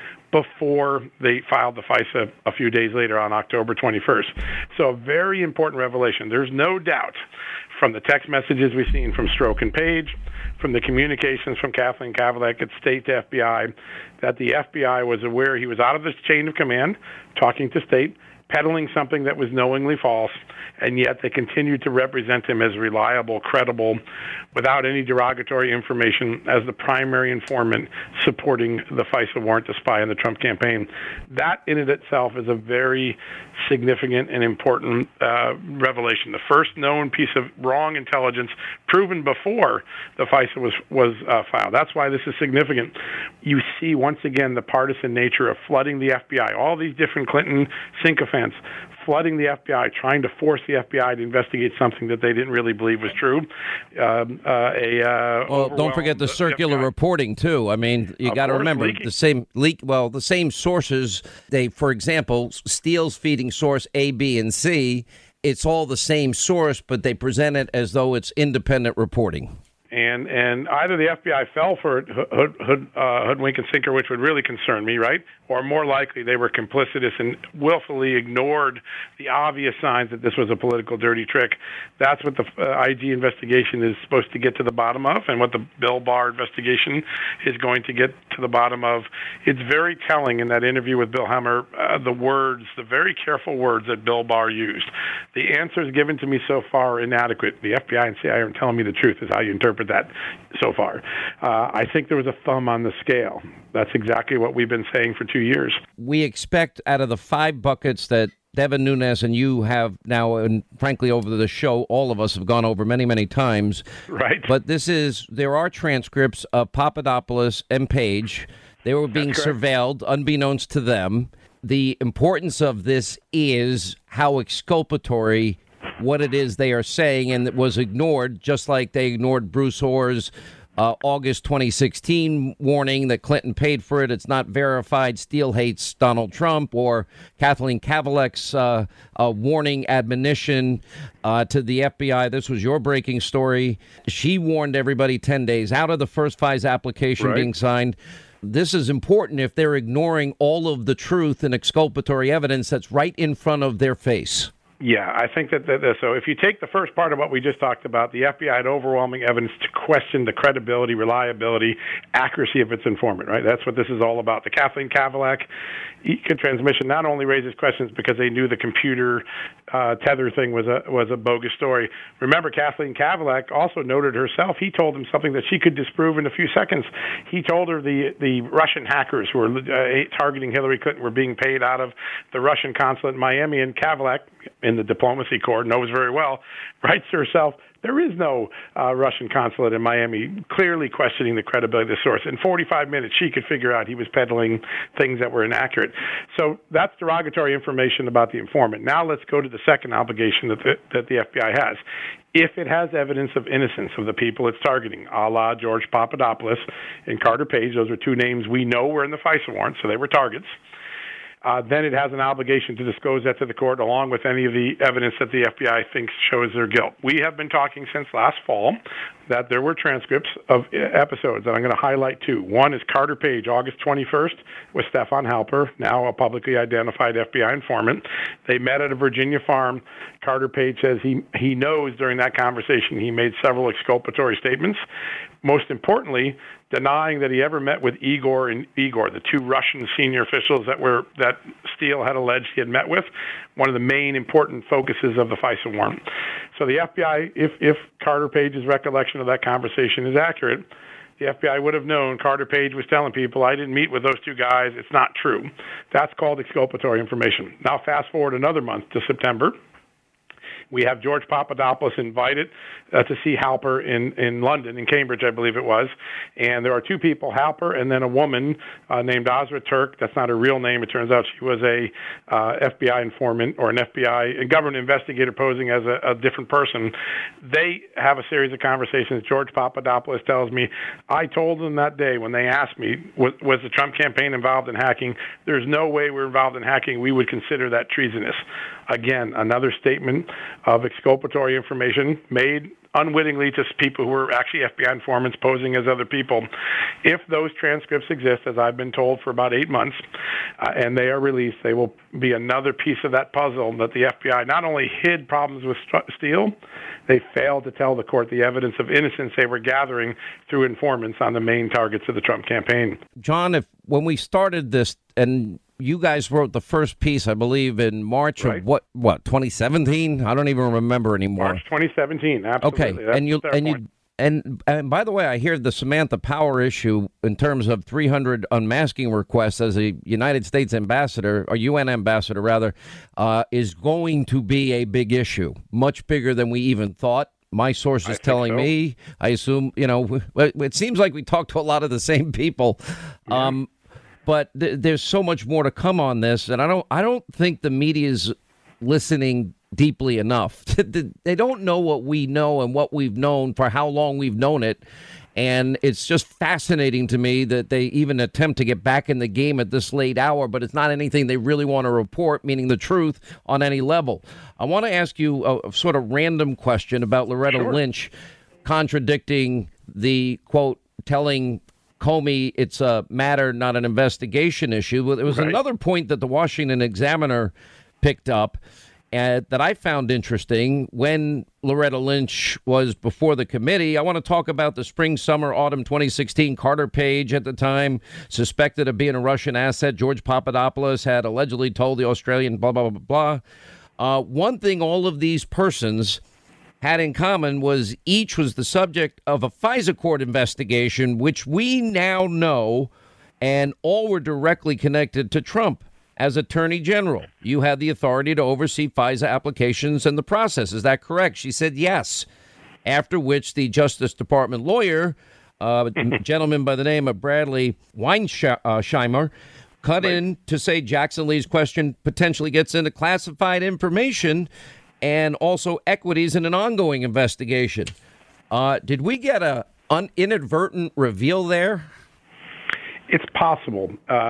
before they filed the FISA a few days later on October 21st. So a very important revelation. There's no doubt from the text messages we've seen from Strzok and Page, from the communications from Kathleen Kavalek at State to FBI, that the FBI was aware he was out of this chain of command, talking to State, peddling something that was knowingly false, and yet they continued to represent him as reliable, credible, without any derogatory information, as the primary informant supporting the FISA warrant to spy on the Trump campaign. That in it itself is a very significant and important revelation. The first known piece of wrong intelligence proven before the FISA was filed. That's why this is significant. You see, once again, the partisan nature of flooding the FBI, all these different Clinton sycophants flooding the FBI, trying to force the FBI to investigate something that they didn't really believe was true. Well, don't forget the circular reporting, too. I mean, you got to remember the same sources. They, for example, Steele's feeding source A, B, and C. It's all the same source, but they present it as though it's independent reporting. And either the FBI fell for it, hoodwink and sinker, which would really concern me, right? Or more likely they were complicitous and willfully ignored the obvious signs that this was a political dirty trick. That's what the IG investigation is supposed to get to the bottom of, and what the Bill Barr investigation is going to get to the bottom of. It's very telling in that interview with Bill Hemmer, the very careful words that Bill Barr used. The answers given to me so far are inadequate. The FBI and CIA aren't telling me the truth, is how you interpret that so far. I think there was a thumb on the scale. That's exactly what we've been saying for 2 years. We expect out of the 5 buckets that Devin Nunes and you have now, and frankly over the show, all of us have gone over many, many times. Right. But there are transcripts of Papadopoulos and Page. They were being surveilled unbeknownst to them. the importance of this is how exculpatory what it is they are saying, and it was ignored, just like they ignored Bruce Orr's August 2016 warning that Clinton paid for it. It's not verified. Steele hates Donald Trump, or Kathleen Kavalek's warning admonition to the FBI. This was your breaking story. She warned everybody 10 days out of the first FISA application being signed. This is important if they're ignoring all of the truth and exculpatory evidence that's right in front of their face. Yeah, I think that so if you take the first part of what we just talked about, the FBI had overwhelming evidence to question the credibility, reliability, accuracy of its informant, right? That's what this is all about. The Kathleen Kavalek transmission not only raises questions because they knew the computer tether thing was a bogus story. Remember, Kathleen Kavalek also noted herself, he told him something that she could disprove in a few seconds. He told her the Russian hackers who were targeting Hillary Clinton were being paid out of the Russian consulate in Miami, and Kavalek, in the diplomacy corps, knows very well, writes to herself, there is no Russian consulate in Miami, clearly questioning the credibility of the source. In 45 minutes, she could figure out he was peddling things that were inaccurate. So that's derogatory information about the informant. Now let's go to the second obligation that the FBI has. If it has evidence of innocence of the people it's targeting, a la George Papadopoulos and Carter Page, those are two names we know were in the FISA warrant, so they were targets. Then it has an obligation to disclose that to the court, along with any of the evidence that the FBI thinks shows their guilt. We have been talking since last fall that there were transcripts of episodes, and I'm going to highlight two. One is Carter Page, August 21st, with Stefan Halper, now a publicly identified FBI informant. They met at a Virginia farm. Carter Page says he knows during that conversation he made several exculpatory statements. Most importantly, denying that he ever met with Igor and Igor, the two Russian senior officials that Steele had alleged he had met with, one of the main important focuses of the FISA warrant. So the FBI, if Carter Page's recollection of that conversation is accurate, the FBI would have known Carter Page was telling people, I didn't meet with those two guys. It's not true. That's called exculpatory information. Now fast forward another month to September. We have George Papadopoulos invited to see Halper in London, in Cambridge, I believe it was. And there are two people, Halper and then a woman named Azra Turk. That's not her real name. It turns out she was a FBI informant or an FBI government investigator posing as a different person. They have a series of conversations. George Papadopoulos tells me, I told them that day when they asked me, was the Trump campaign involved in hacking? There's no way we're involved in hacking. We would consider that treasonous. Again, another statement of exculpatory information made unwittingly to people who were actually FBI informants posing as other people. If those transcripts exist, as I've been told for about 8 months, and they are released, they will be another piece of that puzzle that the FBI not only hid problems with Steele, they failed to tell the court the evidence of innocence they were gathering through informants on the main targets of the Trump campaign. John, when we started this, and you guys wrote the first piece, I believe, in March of what 2017? I don't even remember anymore. March 2017, absolutely. Okay, and by the way, I hear the Samantha Power issue in terms of 300 unmasking requests as a United States ambassador, or UN ambassador rather, is going to be a big issue, much bigger than we even thought. My source is telling me. I assume, it seems like we talk to a lot of the same people. Yeah. But there's so much more to come on this, and I don't think the media's listening deeply enough. They don't know what we know and what we've known for how long we've known it, and it's just fascinating to me that they even attempt to get back in the game at this late hour, but it's not anything they really want to report, meaning the truth on any level. I want to ask you a sort of random question about Loretta Lynch contradicting the, quote, telling Comey it's a matter, not an investigation issue. There was another point that the Washington Examiner picked up that I found interesting when Loretta Lynch was before the committee. I want to talk about the spring, summer, autumn 2016. Carter Page at the time suspected of being a Russian asset. George Papadopoulos had allegedly told the Australian blah, blah, blah, blah. One thing all of these persons had in common was each was the subject of a FISA court investigation, which we now know, and all were directly connected to Trump as Attorney General. You had the authority to oversee FISA applications and the process. Is that correct? She said yes. After which the Justice Department lawyer, a gentleman by the name of Bradley Weinsheimer, cut in to say Jackson Lee's question potentially gets into classified information and also equities in an ongoing investigation. Did we get an inadvertent reveal there? It's possible.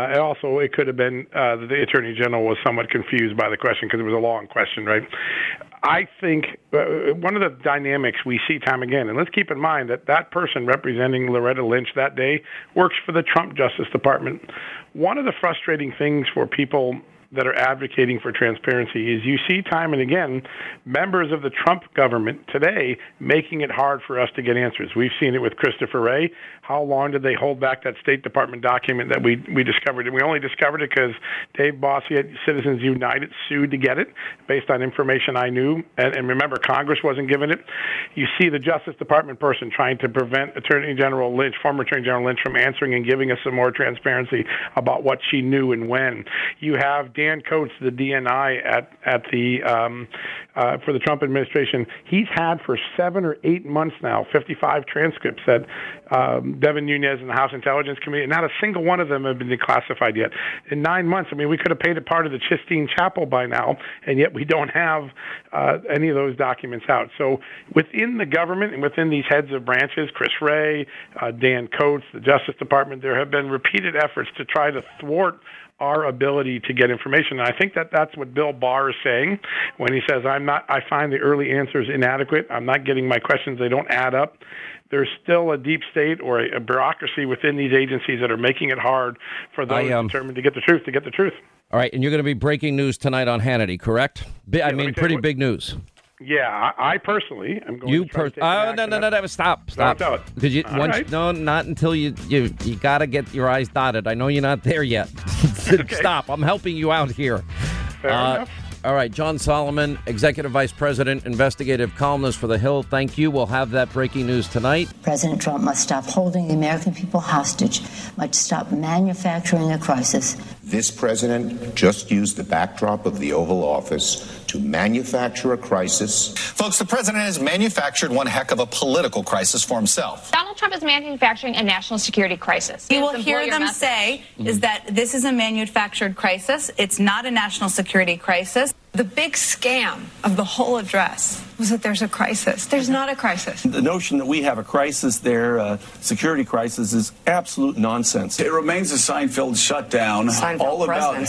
It could have been that the Attorney General was somewhat confused by the question because it was a long question, right? I think one of the dynamics we see time again, and let's keep in mind that person representing Loretta Lynch that day works for the Trump Justice Department. One of the frustrating things for people that are advocating for transparency is you see time and again members of the Trump government today making it hard for us to get answers. We've seen it with Christopher Wray. How long did they hold back that State Department document that we discovered? And we only discovered it because Dave Bossie at Citizens United sued to get it based on information I knew. And remember, Congress wasn't given it. You see the Justice Department person trying to prevent former Attorney General Lynch from answering and giving us some more transparency about what she knew and when. You have Dan Coates, the DNI at the for the Trump administration. He's had for 7 or 8 months now 55 transcripts that Devin Nunes and the House Intelligence Committee, and not a single one of them have been declassified yet. In 9 months, I mean, we could have paid it part of the Sistine Chapel by now, and yet we don't have any of those documents out. So within the government and within these heads of branches, Chris Wray, Dan Coates, the Justice Department, there have been repeated efforts to try to thwart our ability to get information. And I think that's what Bill Barr is saying when he says, I find the early answers inadequate. I'm not getting my questions. They don't add up. There's still a deep state or a bureaucracy within these agencies that are making it hard for those determined to get the truth. All right. And you're going to be breaking news tonight on Hannity, correct? Pretty big news. Yeah, I personally am going to try to take no, stop. Did you right. No, not until you got to get your I's dotted. I know you're not there yet. Okay. Stop. I'm helping you out here. Fair enough. All right, John Solomon, Executive Vice President, Investigative Columnist for The Hill. Thank you. We'll have that breaking news tonight. President Trump must stop holding the American people hostage, must stop manufacturing a crisis. This president just used the backdrop of the Oval Office to manufacture a crisis. Folks, the president has manufactured one heck of a political crisis for himself. Donald Trump is manufacturing a national security crisis. You will hear them say is that this is a manufactured crisis. It's not a national security crisis. The big scam of the whole address was that there's a crisis. There's not a crisis. The notion that we have a crisis there, a security crisis, is absolute nonsense. It remains a Seinfeld shutdown, all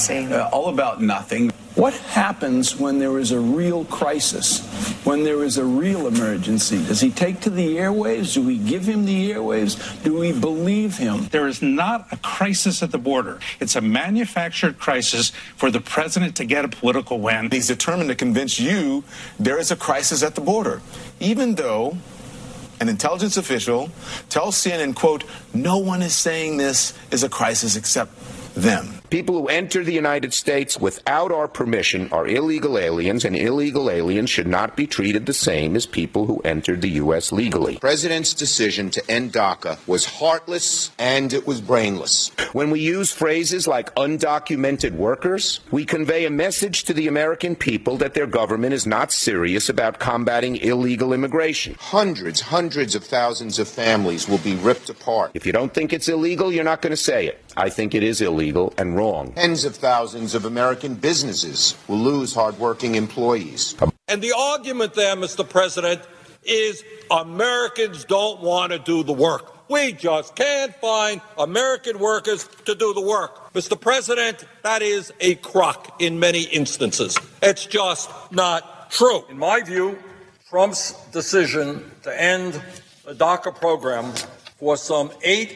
about nothing. What happens when there is a real crisis, when there is a real emergency? Does he take to the airwaves? Do we give him the airwaves? Do we believe him? There is not a crisis at the border. It's a manufactured crisis for the president to get a political win. He's determined to convince you there is a crisis at the border, even though an intelligence official tells CNN, quote, no one is saying this is a crisis except them. People who enter the United States without our permission are illegal aliens, and illegal aliens should not be treated the same as people who entered the U.S. legally. The president's decision to end DACA was heartless and it was brainless. When we use phrases like undocumented workers, we convey a message to the American people that their government is not serious about combating illegal immigration. Hundreds of thousands of families will be ripped apart. If you don't think it's illegal, you're not going to say it. I think it is illegal and wrong. Tens of thousands of American businesses will lose hardworking employees. And the argument there, Mr. President, is Americans don't want to do the work. We just can't find American workers to do the work. Mr. President, that is a crock in many instances. It's just not true. In my view, Trump's decision to end the DACA program for some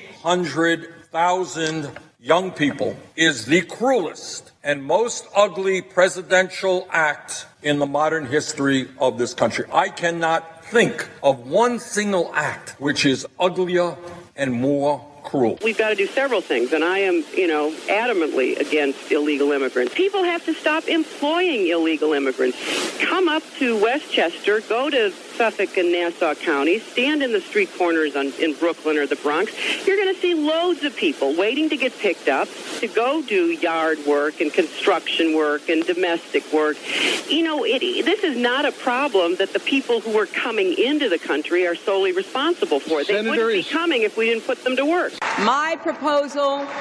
800,000 young people is the cruelest and most ugly presidential act in the modern history of this country. I cannot think of one single act which is uglier and more cruel. We've got to do several things, and I am, adamantly against illegal immigrants. People have to stop employing illegal immigrants. Come up to Westchester, go to Suffolk and Nassau counties, stand in the street corners in Brooklyn or the Bronx. You're going to see loads of people waiting to get picked up to go do yard work and construction work and domestic work. This is not a problem that the people who are coming into the country are solely responsible for. They wouldn't be coming if we didn't put them to work. My proposal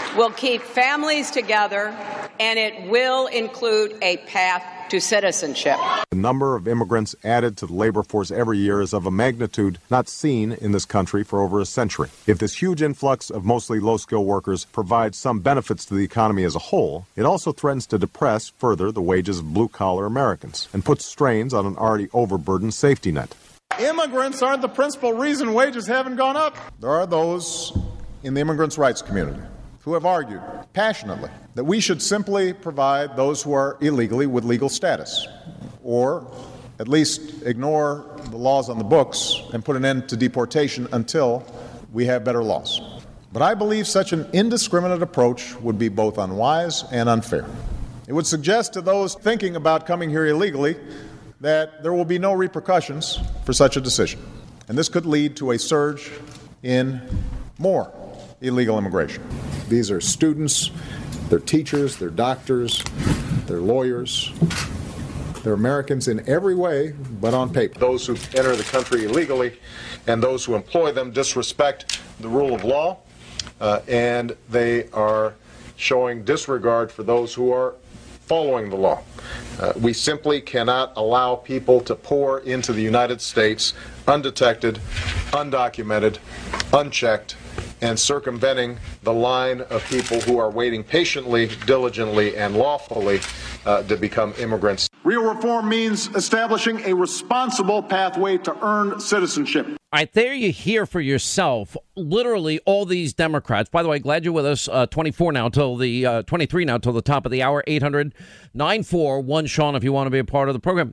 will keep families together, and it will include a path to citizenship. The number of immigrants added to the labor force every year is of a magnitude not seen in this country for over a century. If this huge influx of mostly low-skilled workers provides some benefits to the economy as a whole, it also threatens to depress further the wages of blue-collar Americans and puts strains on an already overburdened safety net. Immigrants aren't the principal reason wages haven't gone up. There are those in the immigrants' rights community who have argued passionately that we should simply provide those who are illegally with legal status, or at least ignore the laws on the books and put an end to deportation until we have better laws. But I believe such an indiscriminate approach would be both unwise and unfair. It would suggest to those thinking about coming here illegally that there will be no repercussions for such a decision. And this could lead to a surge in more illegal immigration. These are students, they're teachers, they're doctors, they're lawyers. They're Americans in every way, but on paper. Those who enter the country illegally and those who employ them disrespect the rule of law, and they are showing disregard for those who are following the law. We simply cannot allow people to pour into the United States undetected, undocumented, unchecked, and circumventing the line of people who are waiting patiently, diligently, and lawfully to become immigrants. Real reform means establishing a responsible pathway to earn citizenship. All right, there you hear for yourself, literally all these Democrats. By the way, glad you're with us. 23 now till the top of the hour. 800-941-SEAN if you want to be a part of the program.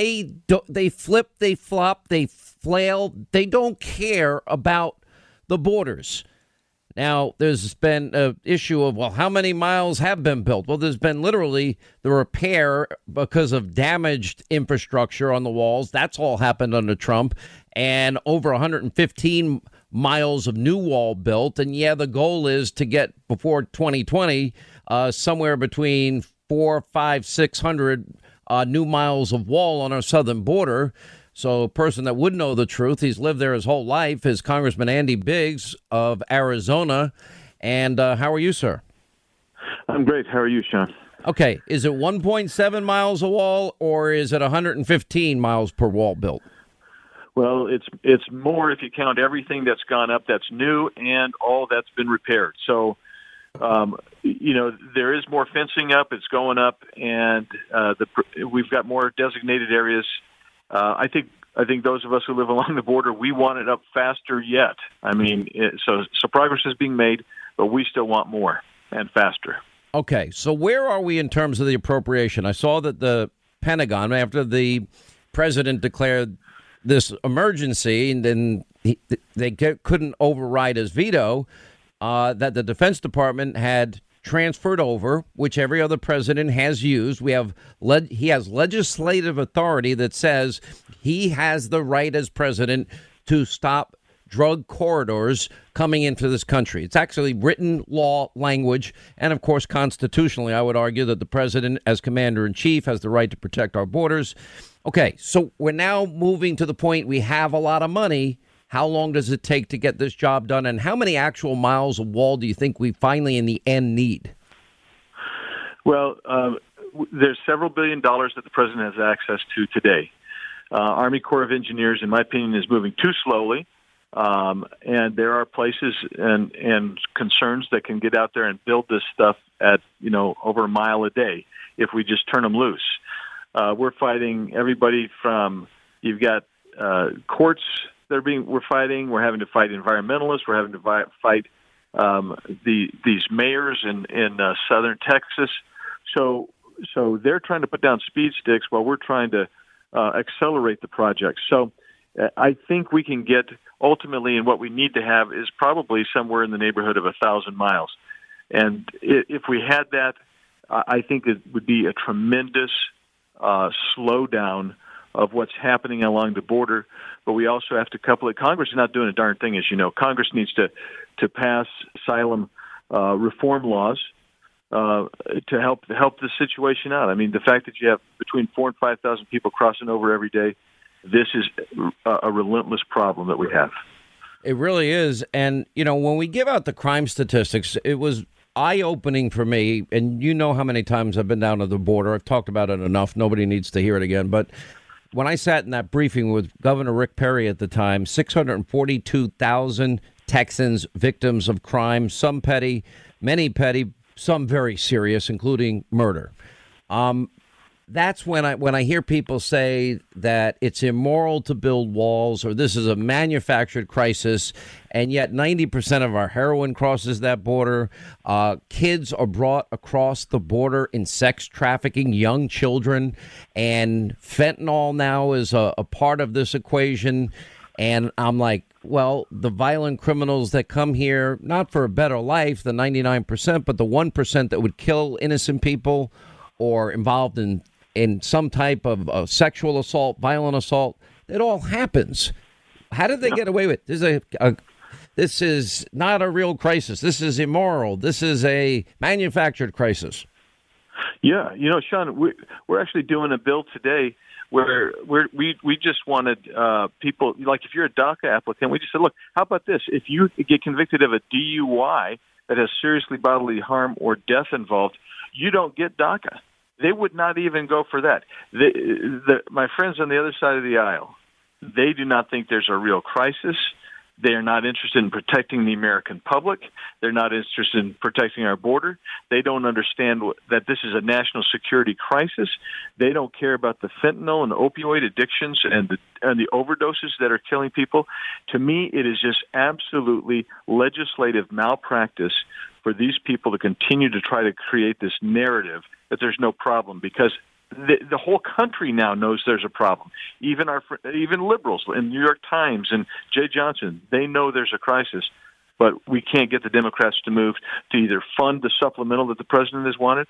They flip, they flop, they flail. They don't care about the borders. Now, there's been an issue of, well, how many miles have been built? Well, there's been literally the repair because of damaged infrastructure on the walls. That's all happened under Trump. And over 115 miles of new wall built. And, yeah, the goal is to get before 2020 somewhere between 400, 500, 600 new miles of wall on our southern border. So a person that would know the truth, he's lived there his whole life, is Congressman Andy Biggs of Arizona. And how are you, sir? I'm great. How are you, Sean? Okay. Is it 1.7 miles a wall or is it 115 miles per wall built? Well, it's more if you count everything that's gone up that's new and all that's been repaired. So, there is more fencing up. It's going up, and we've got more designated areas. I think those of us who live along the border, we want it up faster yet. I mean, so progress is being made, but we still want more and faster. Okay, so where are we in terms of the appropriation? I saw that the Pentagon, after the president declared this emergency, and then they couldn't override his veto, that the Defense Department had transferred over, which every other president has used. He has legislative authority that says he has the right as president to stop drug corridors coming into this country. It's actually written law language. And of course, constitutionally, I would argue that the president as commander in chief has the right to protect our borders. Okay, so we're now moving to the point we have a lot of money. How long does it take to get this job done? And how many actual miles of wall do you think we finally in the end need? Well, there's several $1 billion that the president has access to today. Army Corps of Engineers, in my opinion, is moving too slowly. And there are places and concerns that can get out there and build this stuff at, over a mile a day if we just turn them loose. We're fighting everybody from, you've got courts we're fighting. We're having to fight environmentalists. We're having to fight these mayors in southern Texas. So they're trying to put down speed sticks while we're trying to accelerate the project. So I think we can get ultimately, and what we need to have is probably somewhere in the neighborhood of 1,000 miles. And if we had that, I think it would be a tremendous slowdown of what's happening along the border. But we also have to couple it. Congress is not doing a darn thing, as you know. Congress needs to pass asylum reform laws to help the situation out. I mean, the fact that you have between 4,000 and 5,000 people crossing over every day, this is a relentless problem that we have. It really is. And, when we give out the crime statistics, it was eye-opening for me, and you know how many times I've been down to the border. I've talked about it enough. Nobody needs to hear it again. But when I sat in that briefing with Governor Rick Perry at the time, 642,000 Texans victims of crime, some petty, many petty, some very serious, including murder. That's when I hear people say that it's immoral to build walls or this is a manufactured crisis, and yet 90% of our heroin crosses that border. Kids are brought across the border in sex trafficking, young children, and fentanyl now is a part of this equation. And I'm like, well, the violent criminals that come here, not for a better life, the 99%, but the 1% that would kill innocent people or involved in some type of sexual assault, violent assault, it all happens. How did they get away with it? This is not a real crisis. This is immoral. This is a manufactured crisis. Yeah, Sean, we're actually doing a bill today where we just wanted people, like if you're a DACA applicant, we just said, look, how about this? If you get convicted of a DUI that has seriously bodily harm or death involved, you don't get DACA. They would not even go for that. My friends on the other side of the aisle, they do not think there's a real crisis. They are not interested in protecting the American public. They're not interested in protecting our border. They don't understand that this is a national security crisis. They don't care about the fentanyl and opioid addictions and the overdoses that are killing people. To me, it is just absolutely legislative malpractice for these people to continue to try to create this narrative that there's no problem, because the whole country now knows there's a problem. Even liberals in New York Times and Jay Johnson, they know there's a crisis, but we can't get the Democrats to move to either fund the supplemental that the president has wanted,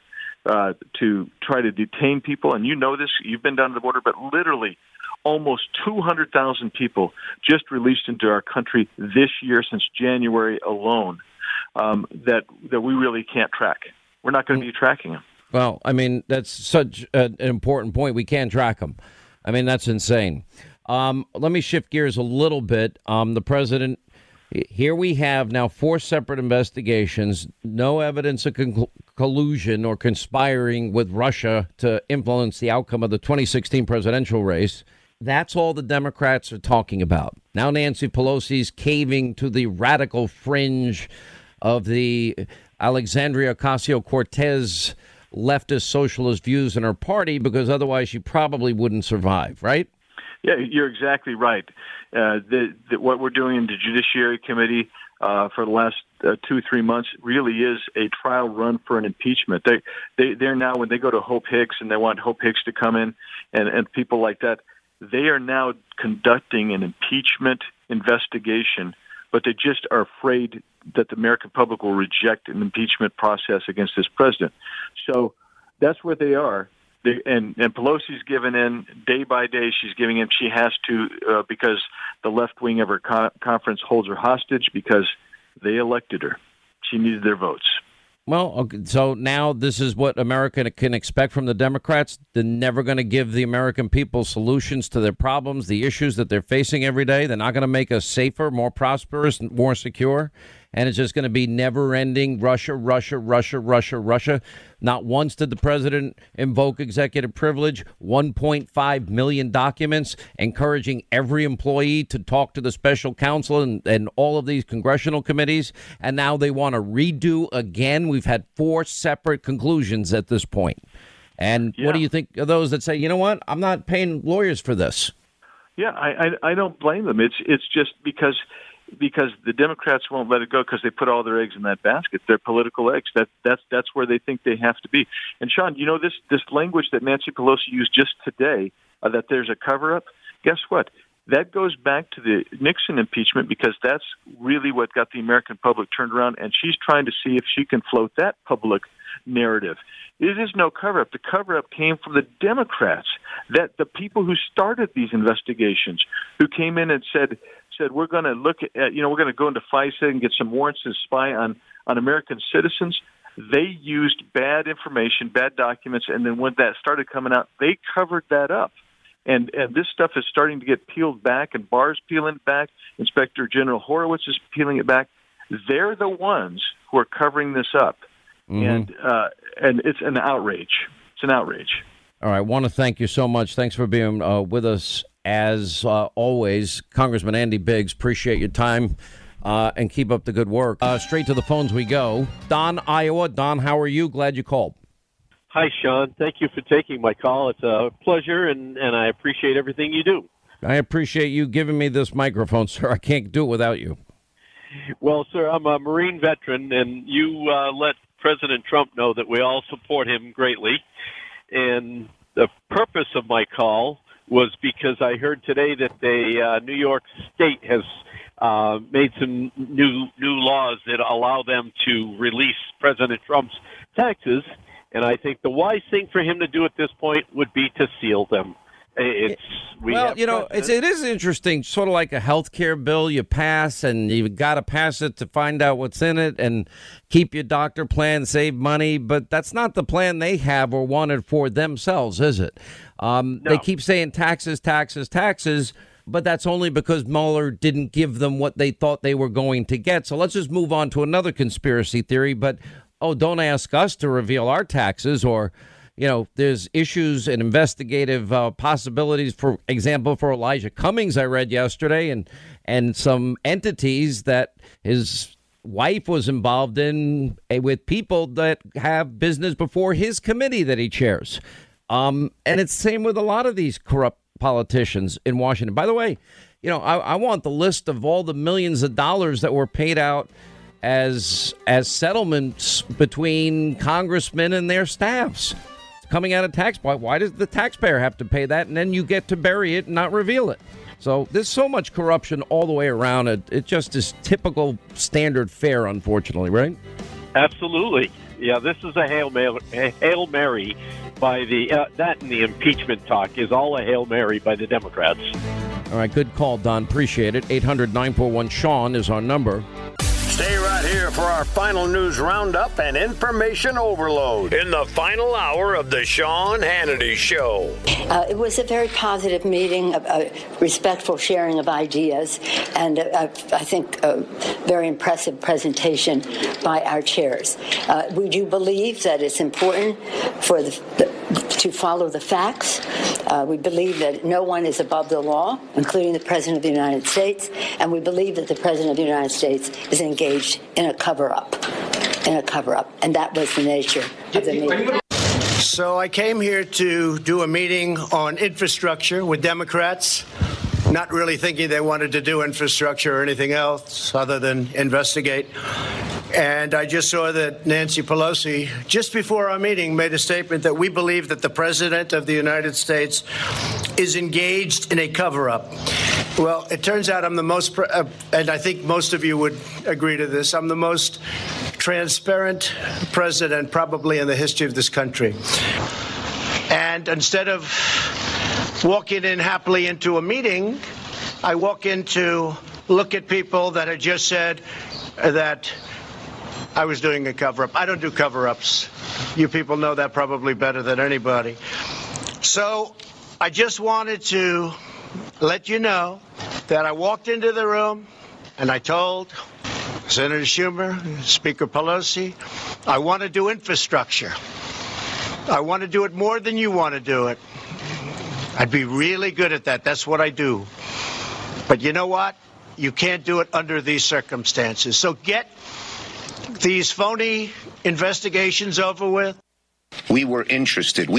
to try to detain people. And you know this, you've been down to the border, but literally almost 200,000 people just released into our country this year since January alone, that we really can't track. We're not going to be tracking them. Well, I mean, that's such an important point. We can't track them. I mean, that's insane. Let me shift gears a little bit. The president, here we have now 4 separate investigations, no evidence of collusion or conspiring with Russia to influence the outcome of the 2016 presidential race. That's all the Democrats are talking about. Now Nancy Pelosi's caving to the radical fringe of the Alexandria Ocasio-Cortez leftist socialist views in her party, because otherwise she probably wouldn't survive, right? Yeah, you're exactly right. What we're doing in the Judiciary Committee for the last 2-3 months really is a trial run for an impeachment. They're now, when they go to Hope Hicks and they want Hope Hicks to come in and people like that, they are now conducting an impeachment investigation, but they just are afraid that the American public will reject an impeachment process against this president. So that's where they are. And Pelosi's given in day by day. She's giving in. She has to because the left wing of her conference holds her hostage because they elected her. She needed their votes. Well, okay, so now this is what America can expect from the Democrats. They're never going to give the American people solutions to their problems, the issues that they're facing every day. They're not going to make us safer, more prosperous, more secure. And it's just going to be never ending Russia, Russia, Russia, Russia, Russia. Not once did the president invoke executive privilege, 1.5 million documents, encouraging every employee to talk to the special counsel and all of these congressional committees. And now they want to redo again. We've had 4 separate conclusions at this point. And What do you think of those that say, you know what, I'm not paying lawyers for this? Yeah, I don't blame them. It's just because the Democrats won't let it go because they put all their eggs in that basket. They're political eggs. That's where they think they have to be. And Sean, you know, this language that Nancy Pelosi used just today, that there's a cover-up, guess what? That goes back to the Nixon impeachment, because that's really what got the American public turned around, and she's trying to see if she can float that public narrative. It is no cover-up. The cover-up came from the Democrats, that the people who started these investigations, who came in and said we're going to look at, we're going to go into FISA and get some warrants to spy on American citizens. They used bad information, bad documents, and then when that started coming out, they covered that up. And this stuff is starting to get peeled back, and Barr's peeling it back. Inspector General Horowitz is peeling it back. They're the ones who are covering this up. and it's an outrage. It's an outrage. All right, I want to thank you so much. Thanks for being with us as always, Congressman Andy Biggs. Appreciate your time and keep up the good work. Straight to the phones we go. Don, Iowa. Don, how are you? Glad you called. Hi, Sean. Thank you for taking my call. It's a pleasure, and I appreciate everything you do. I appreciate you giving me this microphone, sir. I can't do it without you. Well, sir, I'm a Marine veteran, and you let President Trump know that we all support him greatly. And the purpose of my call was because I heard today that the New York State has made some new laws that allow them to release President Trump's taxes. And I think the wise thing for him to do at this point would be to seal them. It is interesting, sort of like a health care bill you pass, and you've got to pass it to find out what's in it and keep your doctor plan, save money. But that's not the plan they have or wanted for themselves, is it? No. They keep saying taxes, taxes, taxes, but that's only because Mueller didn't give them what they thought they were going to get. So let's just move on to another conspiracy theory. But, don't ask us to reveal our taxes, or there's issues and investigative possibilities, for example, for Elijah Cummings, I read yesterday, and some entities that his wife was involved in with people that have business before his committee that he chairs. And it's the same with a lot of these corrupt politicians in Washington. By the way, I want the list of all the millions of dollars that were paid out as settlements between congressmen and their staffs. Coming out of tax. Why does the taxpayer have to pay that? And then you get to bury it and not reveal it. So there's so much corruption all the way around. It just is typical standard fare, unfortunately, right? Absolutely. Yeah, this is a Hail Mary by that, and the impeachment talk is all a Hail Mary by the Democrats. All right, good call, Don. Appreciate it. 800-941-SEAN is our number. Stay right here for our final news roundup and information overload in the final hour of the Sean Hannity Show. It was a very positive meeting, a respectful sharing of ideas, and I think a very impressive presentation by our chairs. We do believe that it's important for to follow the facts. We believe that no one is above the law, including the President of the United States, and we believe that the President of the United States is engaged in a cover-up, and that was the nature of the meeting. So I came here to do a meeting on infrastructure with Democrats, not really thinking they wanted to do infrastructure or anything else other than investigate. And I just saw that Nancy Pelosi, just before our meeting, made a statement that we believe that the President of the United States is engaged in a cover-up. Well, it turns out I'm the most, and I think most of you would agree to this, I'm the most transparent president probably in the history of this country. And instead of walking in happily into a meeting, I walk in to look at people that had just said that I was doing a cover-up. I don't do cover-ups. You people know that probably better than anybody. So I just wanted to let you know that I walked into the room and I told Senator Schumer, Speaker Pelosi, I want to do infrastructure. I want to do it more than you want to do it. I'd be really good at that. That's what I do. But you know what? You can't do it under these circumstances. So get these phony investigations over with. We are interested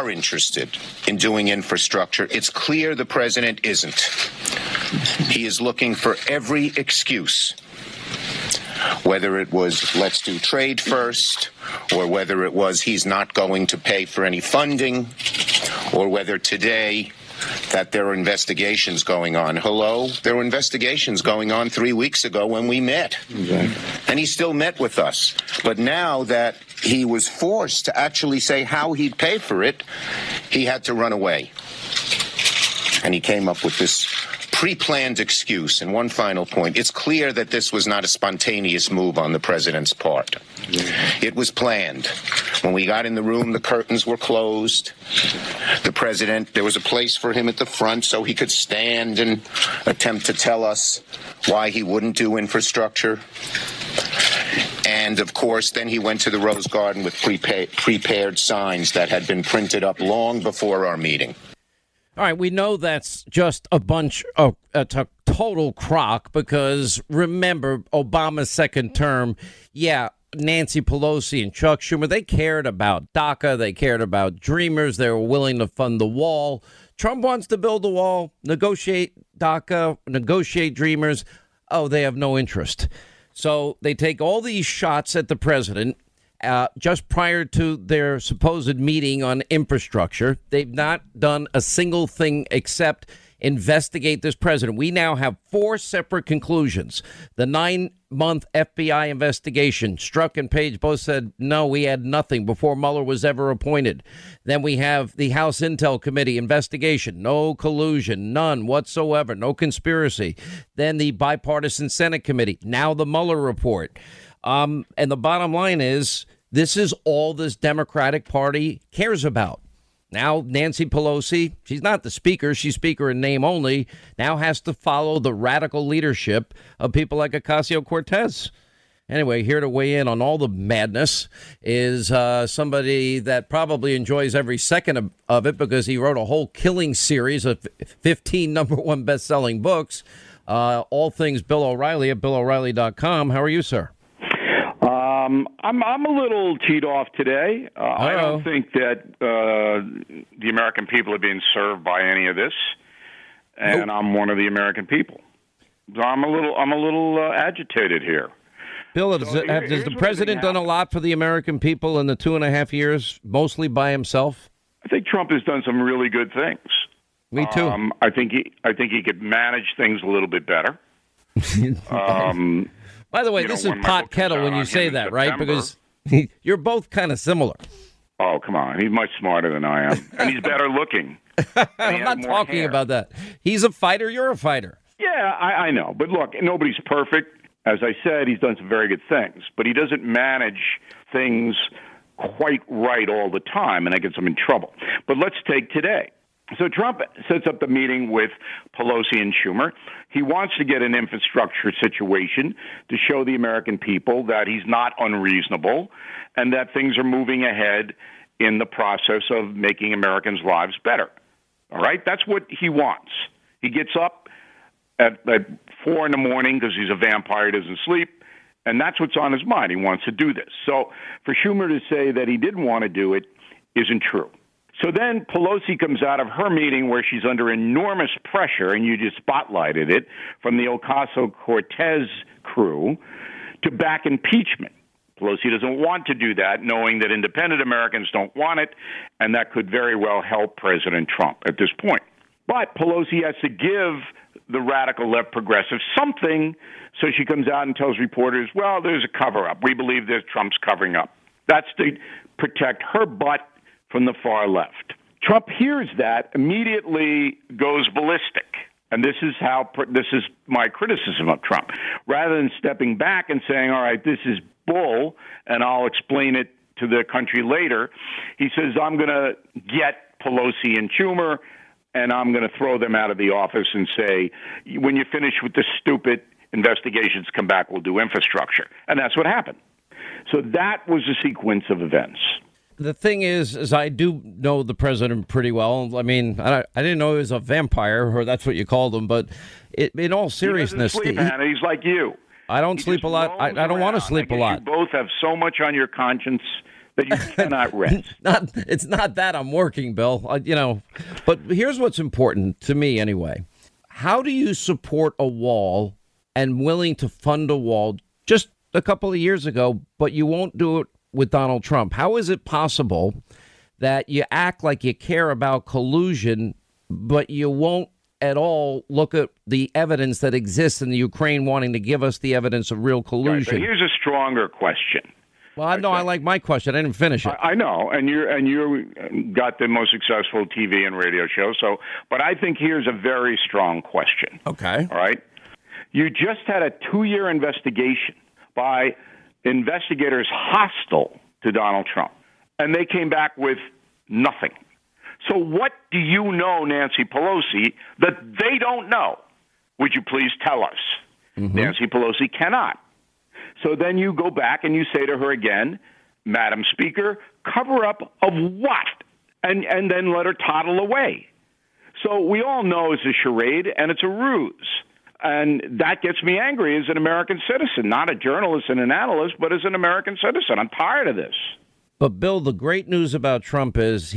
in doing infrastructure. It's clear the president isn't. He is looking for every excuse, whether it was let's do trade first, or whether it was he's not going to pay for any funding, or whether today that there are investigations going on. Hello? There were investigations going on 3 weeks ago when we met. Okay. And he still met with us. But now that he was forced to actually say how he'd pay for it, he had to run away. And he came up with this pre-planned excuse. And one final point. It's clear that this was not a spontaneous move on the president's part. It was planned. When we got in the room, the curtains were closed. The president, there was a place for him at the front so he could stand and attempt to tell us why he wouldn't do infrastructure. And And, of course, then he went to the Rose Garden with prepared signs that had been printed up long before our meeting. All right, we know that's just a bunch of a total crock because, remember, Obama's second term, Nancy Pelosi and Chuck Schumer, they cared about DACA, they cared about Dreamers, they were willing to fund the wall. Trump wants to build the wall, negotiate DACA, negotiate Dreamers. Oh, they have no interest. So they take all these shots at the president just prior to their supposed meeting on infrastructure. They've not done a single thing except investigate this president. We now have 4 separate conclusions. The 9-month FBI investigation, Strzok and Page both said, no, we had nothing before Mueller was ever appointed. Then we have the House Intel Committee investigation, no collusion, none whatsoever, no conspiracy. Then the bipartisan Senate Committee, now the Mueller report. And the bottom line is, this is all this Democratic Party cares about. Now, Nancy Pelosi, she's not the speaker. She's speaker in name only, now has to follow the radical leadership of people like Ocasio-Cortez. Anyway, here to weigh in on all the madness is somebody that probably enjoys every second of it because he wrote a whole killing series of 15 #1 best-selling books. All things Bill O'Reilly at BillO'Reilly.com. How are you, sir? I'm a little teed off today. I don't think that the American people are being served by any of this, and nope. I'm one of the American people. So I'm a little agitated here. Bill, has the president done a lot for the American people in the 2.5 years, mostly by himself? I think Trump has done some really good things. Me too. I think he could manage things a little bit better. By the way, this is pot kettle when you say that, right? Because you're both kind of similar. Oh, come on. He's much smarter than I am. And he's better looking. I'm not talking about that. He's a fighter. You're a fighter. Yeah, I know. But look, nobody's perfect. As I said, he's done some very good things. But he doesn't manage things quite right all the time, and that gets him in trouble. But let's take today. So Trump sets up the meeting with Pelosi and Schumer. He wants to get an infrastructure situation to show the American people that he's not unreasonable and that things are moving ahead in the process of making Americans' lives better. All right? That's what he wants. He gets up at 4 in the morning because he's a vampire, doesn't sleep, and that's what's on his mind. He wants to do this. So for Schumer to say that he didn't want to do it isn't true. So then Pelosi comes out of her meeting where she's under enormous pressure, and you just spotlighted it, from the Ocasio-Cortez crew to back impeachment. Pelosi doesn't want to do that, knowing that independent Americans don't want it, and that could very well help President Trump at this point. But Pelosi has to give the radical left progressive something, so she comes out and tells reporters, well, there's a cover-up. We believe that Trump's covering up. That's to protect her butt from the far left. Trump hears that, immediately goes ballistic. And this is my criticism of Trump. Rather than stepping back and saying, all right, this is bull, and I'll explain it to the country later, he says, I'm going to get Pelosi and Schumer, and I'm going to throw them out of the office and say, when you finish with the stupid investigations, come back, we'll do infrastructure. And that's what happened. So that was a sequence of events. The thing is I do know the president pretty well. I mean, I didn't know he was a vampire, or that's what you called him. But in all seriousness, he doesn't sleep, Hannah. He's like you. I don't sleep a lot. I don't want to sleep a lot. You both have so much on your conscience that you cannot rest. It's not that I'm working, Bill. But here's what's important to me anyway. How do you support a wall and willing to fund a wall just a couple of years ago, but you won't do it with Donald Trump? How is it possible that you act like you care about collusion, but you won't at all look at the evidence that exists in the Ukraine wanting to give us the evidence of real collusion? Right, here's a stronger question. Well, I know I like my question. I didn't finish it. I know, and you got the most successful TV and radio show. But I think here's a very strong question. Okay. All right. You just had a 2-year investigation by investigators hostile to Donald Trump, and they came back with nothing. So what do you know, Nancy Pelosi, that they don't know? Would you please tell us? Mm-hmm. Nancy Pelosi cannot. So then you go back and you say to her again, Madam Speaker, cover up of what? And then let her toddle away. So we all know it's a charade and it's a ruse. And that gets me angry as an American citizen, not a journalist and an analyst, but as an American citizen. I'm tired of this. But, Bill, the great news about Trump is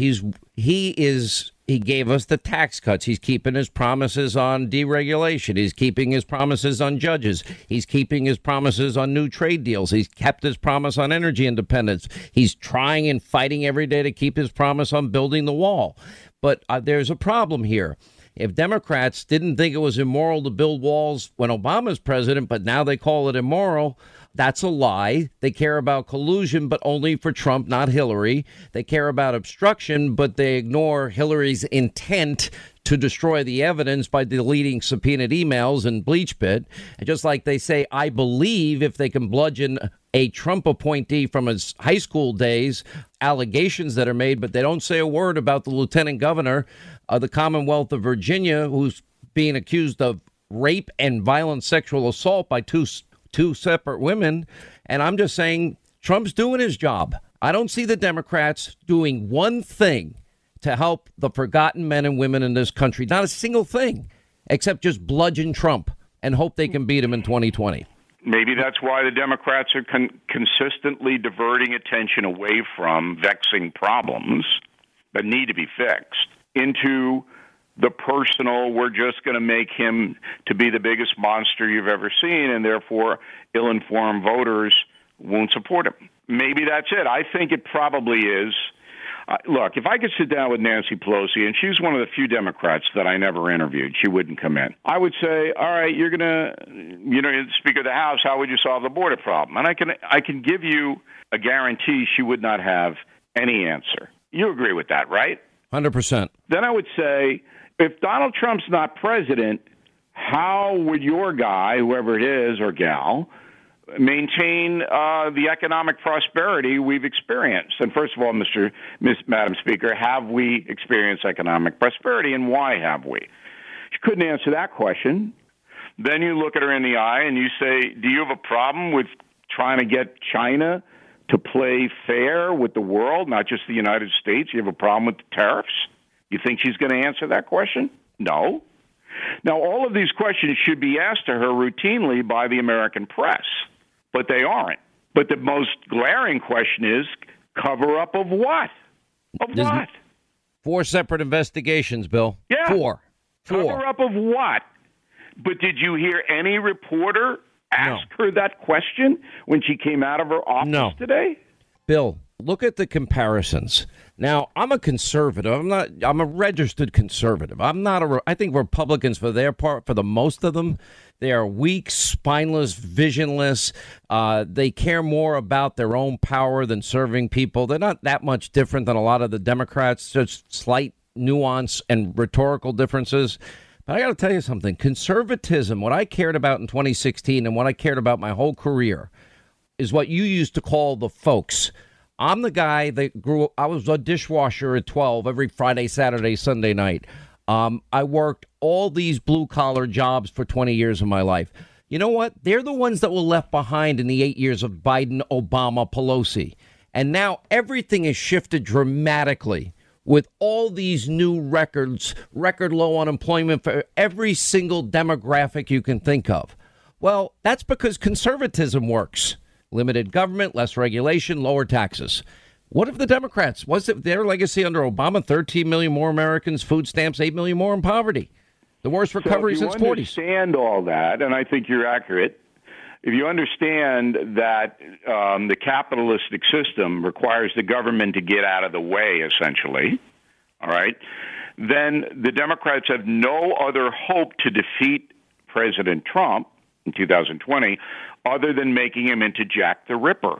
he gave us the tax cuts. He's keeping his promises on deregulation. He's keeping his promises on judges. He's keeping his promises on new trade deals. He's kept his promise on energy independence. He's trying and fighting every day to keep his promise on building the wall. But there's a problem here. If Democrats didn't think it was immoral to build walls when Obama's president, but now they call it immoral, that's a lie. They care about collusion, but only for Trump, not Hillary. They care about obstruction, but they ignore Hillary's intent to destroy the evidence by deleting subpoenaed emails and BleachBit. And just like they say, I believe if they can bludgeon a Trump appointee from his high school days, allegations that are made, but they don't say a word about the lieutenant governor of the Commonwealth of Virginia, who's being accused of rape and violent sexual assault by two separate women. And I'm just saying Trump's doing his job. I don't see the Democrats doing one thing to help the forgotten men and women in this country. Not a single thing, except just bludgeon Trump and hope they can beat him in 2020. Maybe that's why the Democrats are consistently diverting attention away from vexing problems that need to be fixed into the personal, we're just going to make him to be the biggest monster you've ever seen, and therefore ill-informed voters won't support him. Maybe that's it. I think it probably is. Look, if I could sit down with Nancy Pelosi, and she's one of the few Democrats that I never interviewed, she wouldn't come in. I would say, all right, you're going to, Speaker of the House, how would you solve the border problem? And I can give you a guarantee she would not have any answer. You agree with that, right? 100%. Then I would say, if Donald Trump's not president, how would your guy, whoever it is, or gal, maintain the economic prosperity we've experienced? And first of all, Madam Speaker, have we experienced economic prosperity, and why have we? She couldn't answer that question. Then you look at her in the eye and you say, do you have a problem with trying to get China to play fair with the world, not just the United States? You have a problem with the tariffs? You think she's going to answer that question? No. Now, all of these questions should be asked to her routinely by the American press, but they aren't. But the most glaring question is, cover up of what? What? 4 separate investigations, Bill. Yeah. Four. Cover up of what? But did you hear any reporter ask her that question when she came out of her office today? Bill, look at the comparisons. Now, I'm a conservative. I'm a registered conservative. I think Republicans, for their part, for the most of them, they are weak, spineless, visionless. They care more about their own power than serving people. They're not that much different than a lot of the Democrats, just slight nuance and rhetorical differences. But I got to tell you something. Conservatism, what I cared about in 2016 and what I cared about my whole career is what you used to call the folks. I'm the guy that grew up. I was a dishwasher at 12 every Friday, Saturday, Sunday night. I worked all these blue collar jobs for 20 years of my life. You know what? They're the ones that were left behind in the 8 years of Biden, Obama, Pelosi. And now everything has shifted dramatically with all these new records, record low unemployment for every single demographic you can think of. Well, that's because conservatism works. Limited government, less regulation, lower taxes. What if the Democrats? Was it their legacy under Obama? 13 million more Americans, food stamps, 8 million more in poverty. The worst recovery since 40s. If you understand all that, and I think you're accurate, if you understand that the capitalistic system requires the government to get out of the way, essentially, all right, then the Democrats have no other hope to defeat President Trump in 2020 other than making him into Jack the Ripper.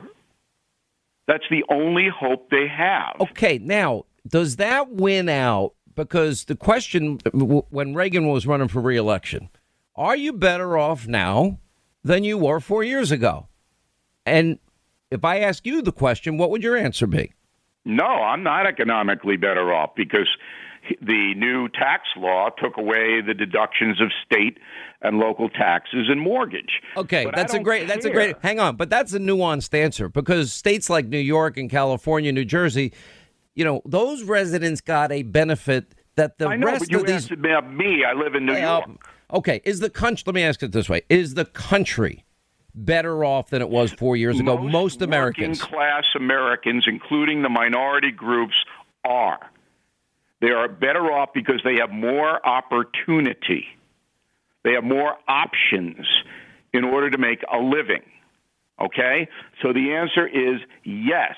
That's the only hope they have. Okay, now, does that win out? Because the question, when Reagan was running for re-election, are you better off now than you were 4 years ago? And if I ask you the question, what would your answer be? No, I'm not economically better off because the new tax law took away the deductions of state and local taxes and mortgage. Okay, But that's a great. Hang on, but that's a nuanced answer because states like New York and California, New Jersey, those residents got a benefit that the I know, rest but you of these. asked about me. I live in New York. Okay, is the country? Let me ask it this way: is the country better off than it was 4 years ago? Most Americans, working-class Americans, including the minority groups, are. They are better off because they have more opportunity. They have more options in order to make a living. Okay? So the answer is yes.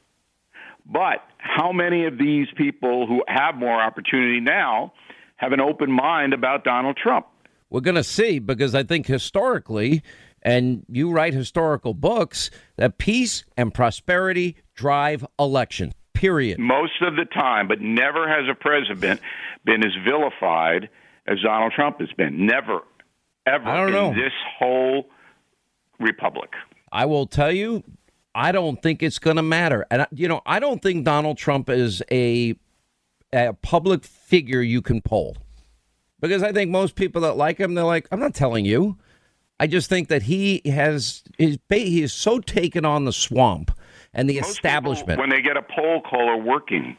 But how many of these people who have more opportunity now have an open mind about Donald Trump? We're going to see, because I think historically, and you write historical books, that peace and prosperity drive election, period. Most of the time, but never has a president been as vilified as Donald Trump has been. Never, ever I don't know. in this whole republic. I will tell you, I don't think it's going to matter. And, I don't think Donald Trump is a public figure you can poll. Because I think most people that like him, they're like, I'm not telling you. I just think that he is so taken on the swamp and the Most establishment. people, when they get a poll caller working,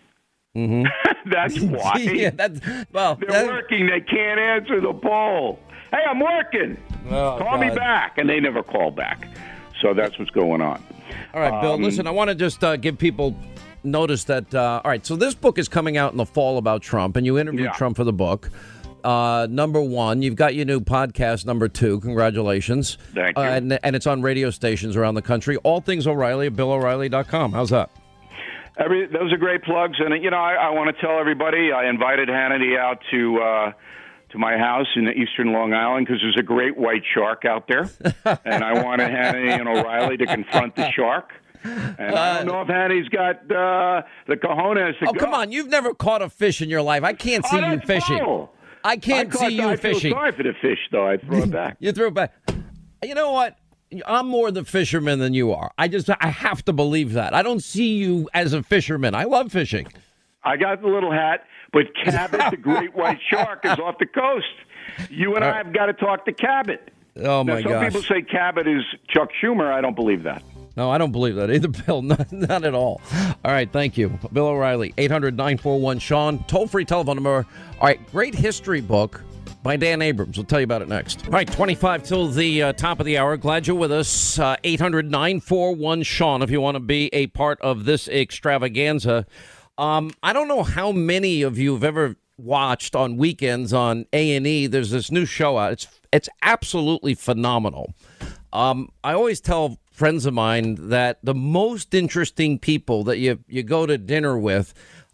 that's why. Yeah, they're working. They can't answer the poll. Hey, I'm working. Call me back. And they never call back. So that's what's going on. All right, Bill, listen, I want to just give people notice that, all right, so this book is coming out in the fall about Trump, and you interviewed Trump for the book. Number one, you've got your new podcast, number two. Congratulations. Thank you. And it's on radio stations around the country. All Things O'Reilly at BillO'Reilly.com. How's that? Those are great plugs. And, I want to tell everybody I invited Hannity out to my house in eastern Long Island because there's a great white shark out there. And I wanted Hannity and O'Reilly to confront the shark. And I don't know if Hannity's got the cojones to go. Oh, come on. You've never caught a fish in your life. I can't see you fishing. Foul. I can't see you fishing. I feel sorry for the fish, though. I throw it back. You throw it back. You know what? I'm more the fisherman than you are. I have to believe that. I don't see you as a fisherman. I love fishing. I got the little hat, but Cabot, the great white shark, is off the coast. You and I have got to talk to Cabot. Oh, my gosh. Some people say Cabot is Chuck Schumer. I don't believe that. No, I don't believe that either, Bill. Not at all. All right, thank you. Bill O'Reilly, 800-941-SEAN. Toll-free telephone number. All right, great history book by Dan Abrams. We'll tell you about it next. All right, 25 till the top of the hour. Glad you're with us. 800-941-SEAN if you want to be a part of this extravaganza. I don't know how many of you have ever watched on weekends on A&E. There's this new show out. It's absolutely phenomenal. I always tell friends of mine that the most interesting people that you go to dinner with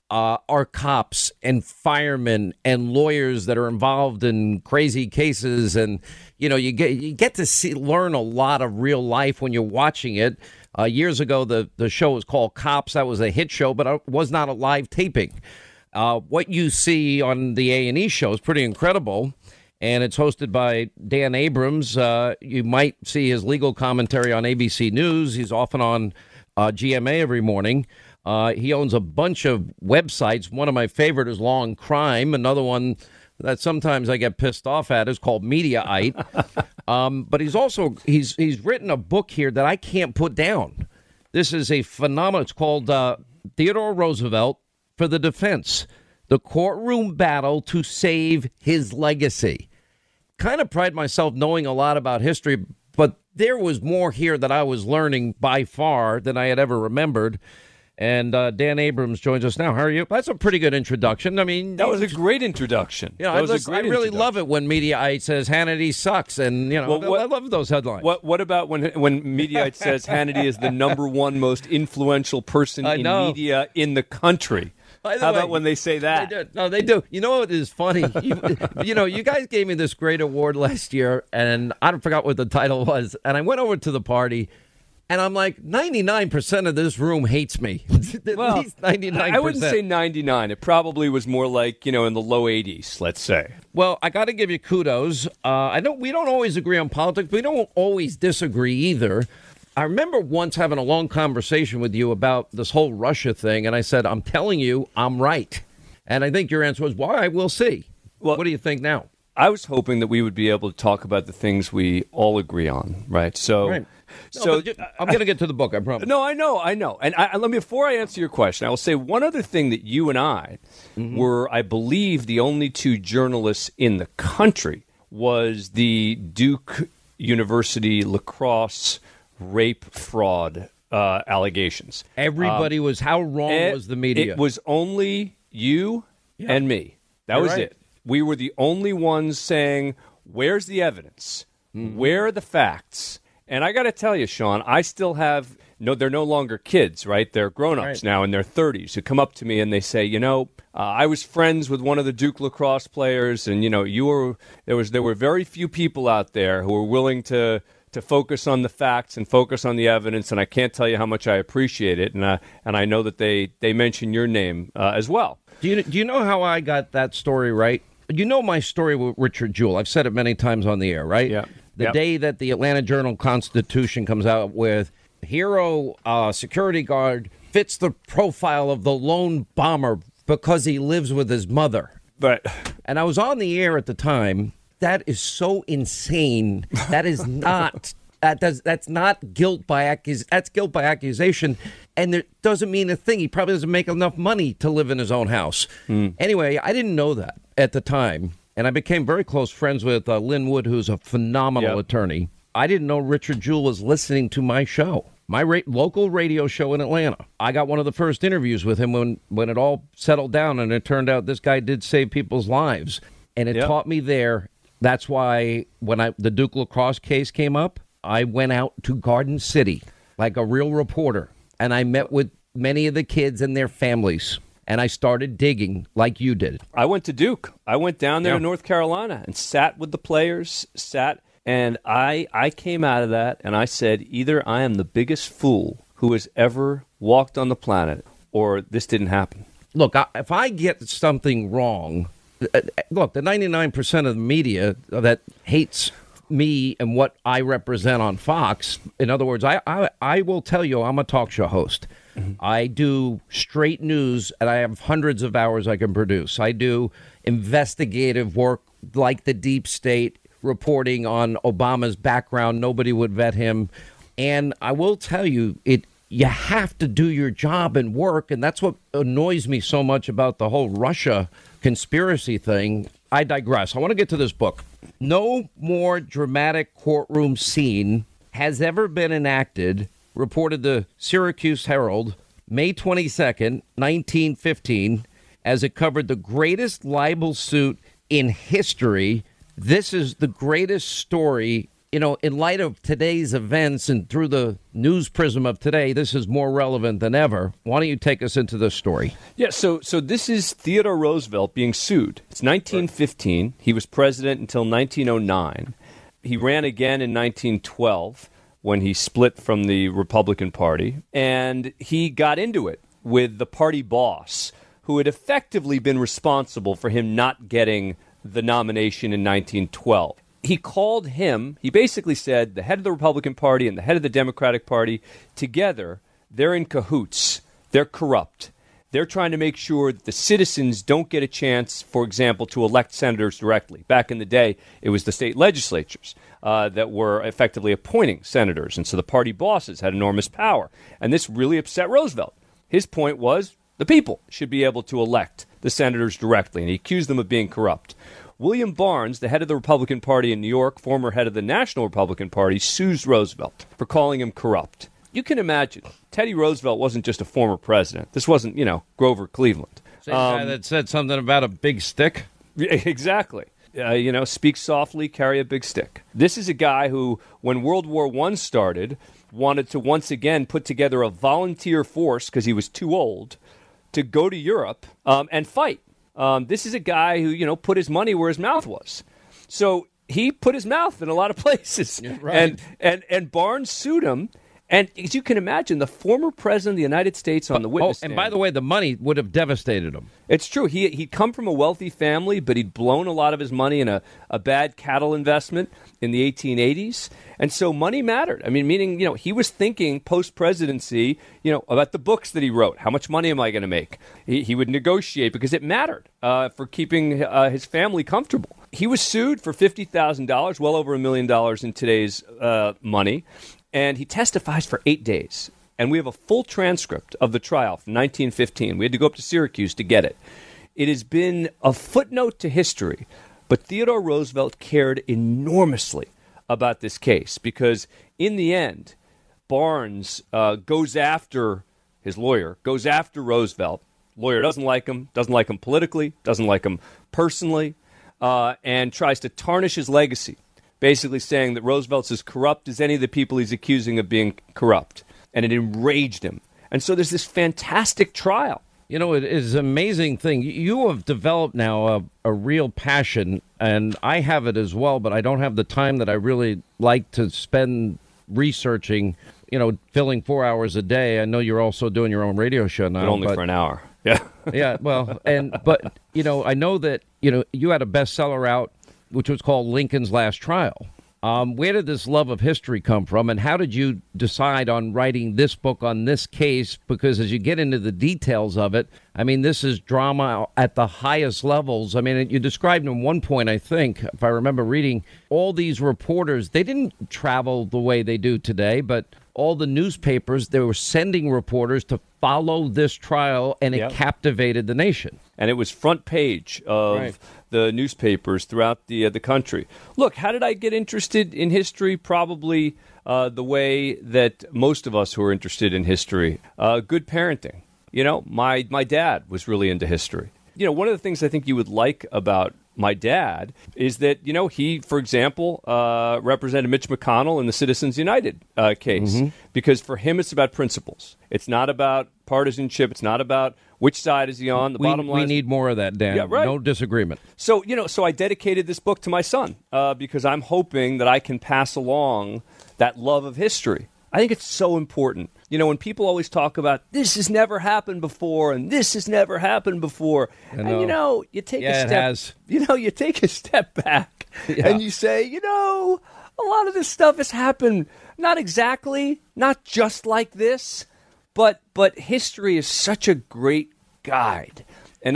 are cops and firemen and lawyers that are involved in crazy cases, and you get to learn a lot of real life when you're watching it. Years ago, the show was called Cops. That was a hit show, but it was not a live taping. What you see on the A&E show is pretty incredible. And it's hosted by Dan Abrams. You might see his legal commentary on ABC News. He's often on GMA every morning. He owns a bunch of websites. One of my favorite is Law and Crime. Another one that sometimes I get pissed off at is called Mediaite. But he's written a book here that I can't put down. This is a phenomenal. It's called Theodore Roosevelt for the Defense: The Courtroom Battle to Save His Legacy. Kind of pride myself knowing a lot about history, but there was more here that I was learning by far than I had ever remembered. And Dan Abrams joins us now. How are you? That's a pretty good introduction. I mean, that was a great introduction. I really love it when Mediaite says Hannity sucks, and I love those headlines. What about when Mediaite says Hannity is the number one most influential person in media in the country? How about when they say that? They do. No, they do. You know what is funny? You guys gave me this great award last year, and I forgot what the title was. And I went over to the party, and I'm like, 99% of this room hates me. At least 99%. I wouldn't say 99. It probably was more like, in the low 80s, let's say. Well, I got to give you kudos. I know we don't always agree on politics, but we don't always disagree either. I remember once having a long conversation with you about this whole Russia thing, and I said, I'm telling you, I'm right. And I think your answer was, why? We'll see. Well, what do you think now? I was hoping that we would be able to talk about the things we all agree on, right? So, right. No, I'm going to get to the book, I promise. No, I know. And let me, before I answer your question, I will say one other thing that you and I were, I believe, the only two journalists in the country was the Duke University lacrosse rape fraud allegations. Everybody was, how wrong was the media? It was only you and me. That was it. We were the only ones saying, where's the evidence? Where are the facts? And I got to tell you, Sean, I still have, they're no longer kids, right? They're grown-ups now in their 30s who come up to me and they say, I was friends with one of the Duke lacrosse players, and, there were very few people out there who were willing to focus on the facts and focus on the evidence, and I can't tell you how much I appreciate it. And I know that they mention your name as well. Do you know how I got that story right? You know my story with Richard Jewell. I've said it many times on the air, right? Yeah. The day that the Atlanta Journal-Constitution comes out with hero security guard fits the profile of the lone bomber because he lives with his mother. But and I was on the air at the time. That is so insane. That is not that's not guilt by accusation, and it doesn't mean a thing. He probably doesn't make enough money to live in his own house. Anyway, I didn't know that at the time, and I became very close friends with Lynn Wood, who's a phenomenal attorney. I didn't know Richard Jewell was listening to my show, my local radio show in Atlanta. I got one of the first interviews with him when it all settled down, and it turned out this guy did save people's lives, and it taught me there. That's why when the Duke lacrosse case came up, I went out to Garden City like a real reporter, and I met with many of the kids and their families, and I started digging like you did. I went to Duke. I went down there to North Carolina and sat with the players, and I came out of that, and I said, either I am the biggest fool who has ever walked on the planet, or this didn't happen. Look, if I get something wrong, look, the 99% of the media that hates me and what I represent on Fox, in other words, I will tell you I'm a talk show host. I do straight news, and I have hundreds of hours I can produce. I do investigative work like the deep state, reporting on Obama's background. Nobody would vet him. And I will tell you, you have to do your job and work, and that's what annoys me so much about the whole Russia conspiracy thing. I digress. I want to get to this book. No more dramatic courtroom scene has ever been enacted, reported the Syracuse Herald, May 22nd, 1915, as it covered the greatest libel suit in history. This is the greatest story. In light of today's events and through the news prism of today, this is more relevant than ever. Why don't you take us into this story? Yeah, so this is Theodore Roosevelt being sued. It's 1915. He was president until 1909. He ran again in 1912 when he split from the Republican Party, and he got into it with the party boss, who had effectively been responsible for him not getting the nomination in 1912. He called him, he basically said, the head of the Republican Party and the head of the Democratic Party, together, they're in cahoots. They're corrupt. They're trying to make sure that the citizens don't get a chance, for example, to elect senators directly. Back in the day, it was the state legislatures that were effectively appointing senators, and so the party bosses had enormous power. And this really upset Roosevelt. His point was the people should be able to elect the senators directly, and he accused them of being corrupt. William Barnes, the head of the Republican Party in New York, former head of the National Republican Party, sues Roosevelt for calling him corrupt. You can imagine, Teddy Roosevelt wasn't just a former president. This wasn't, Grover Cleveland. Same guy that said something about a big stick? Exactly. Speak softly, carry a big stick. This is a guy who, when World War I started, wanted to once again put together a volunteer force, because he was too old, to go to Europe and fight. This is a guy who, put his money where his mouth was. So he put his mouth in a lot of places. Right. And Barnes sued him. And as you can imagine, the former president of the United States on the witness stand. And by the way, the money would have devastated him. It's true. He'd come from a wealthy family, but he'd blown a lot of his money in a bad cattle investment in the 1880s. And so money mattered. I mean, meaning, he was thinking post-presidency, about the books that he wrote. How much money am I going to make? He would negotiate because it mattered for keeping his family comfortable. He was sued for $50,000, well over $1 million in today's money. And he testifies for 8 days. And we have a full transcript of the trial from 1915. We had to go up to Syracuse to get it. It has been a footnote to history, but Theodore Roosevelt cared enormously about this case because in the end, Barnes goes after his lawyer, goes after Roosevelt. Lawyer doesn't like him politically, doesn't like him personally, and tries to tarnish his legacy. Basically saying that Roosevelt's as corrupt as any of the people he's accusing of being corrupt. And it enraged him. And so there's this fantastic trial. It is an amazing thing. You have developed now a real passion, and I have it as well, but I don't have the time that I really like to spend researching, filling 4 hours a day. I know you're also doing your own radio show now. But only for an hour. Yeah. Yeah, well, but I know that, you had a bestseller out, which was called Lincoln's Last Trial. Where did this love of history come from, and how did you decide on writing this book on this case? Because as you get into the details of it, I mean, this is drama at the highest levels. I mean, you described at one point, I think, if I remember reading, all these reporters, they didn't travel the way they do today, but all the newspapers, they were sending reporters to follow this trial, and it captivated the nation. And it was front page of the newspapers throughout the country. Look, how did I get interested in history? Probably the way that most of us who are interested in history, good parenting. My dad was really into history. One of the things I think you would like about my dad is that, he, for example, represented Mitch McConnell in the Citizens United case. Mm-hmm. Because for him, it's about principles. It's not about partisanship. It's not about which side is he on. The bottom line. We need more of that, Dan. Yeah, right. No disagreement. So, so I dedicated this book to my son because I'm hoping that I can pass along that love of history. I think it's so important. When people always talk about this has never happened before and this has never happened before, and you take a step. It has. You take a step back and you say, a lot of this stuff has happened not exactly, not just like this, but history is such a great guide. And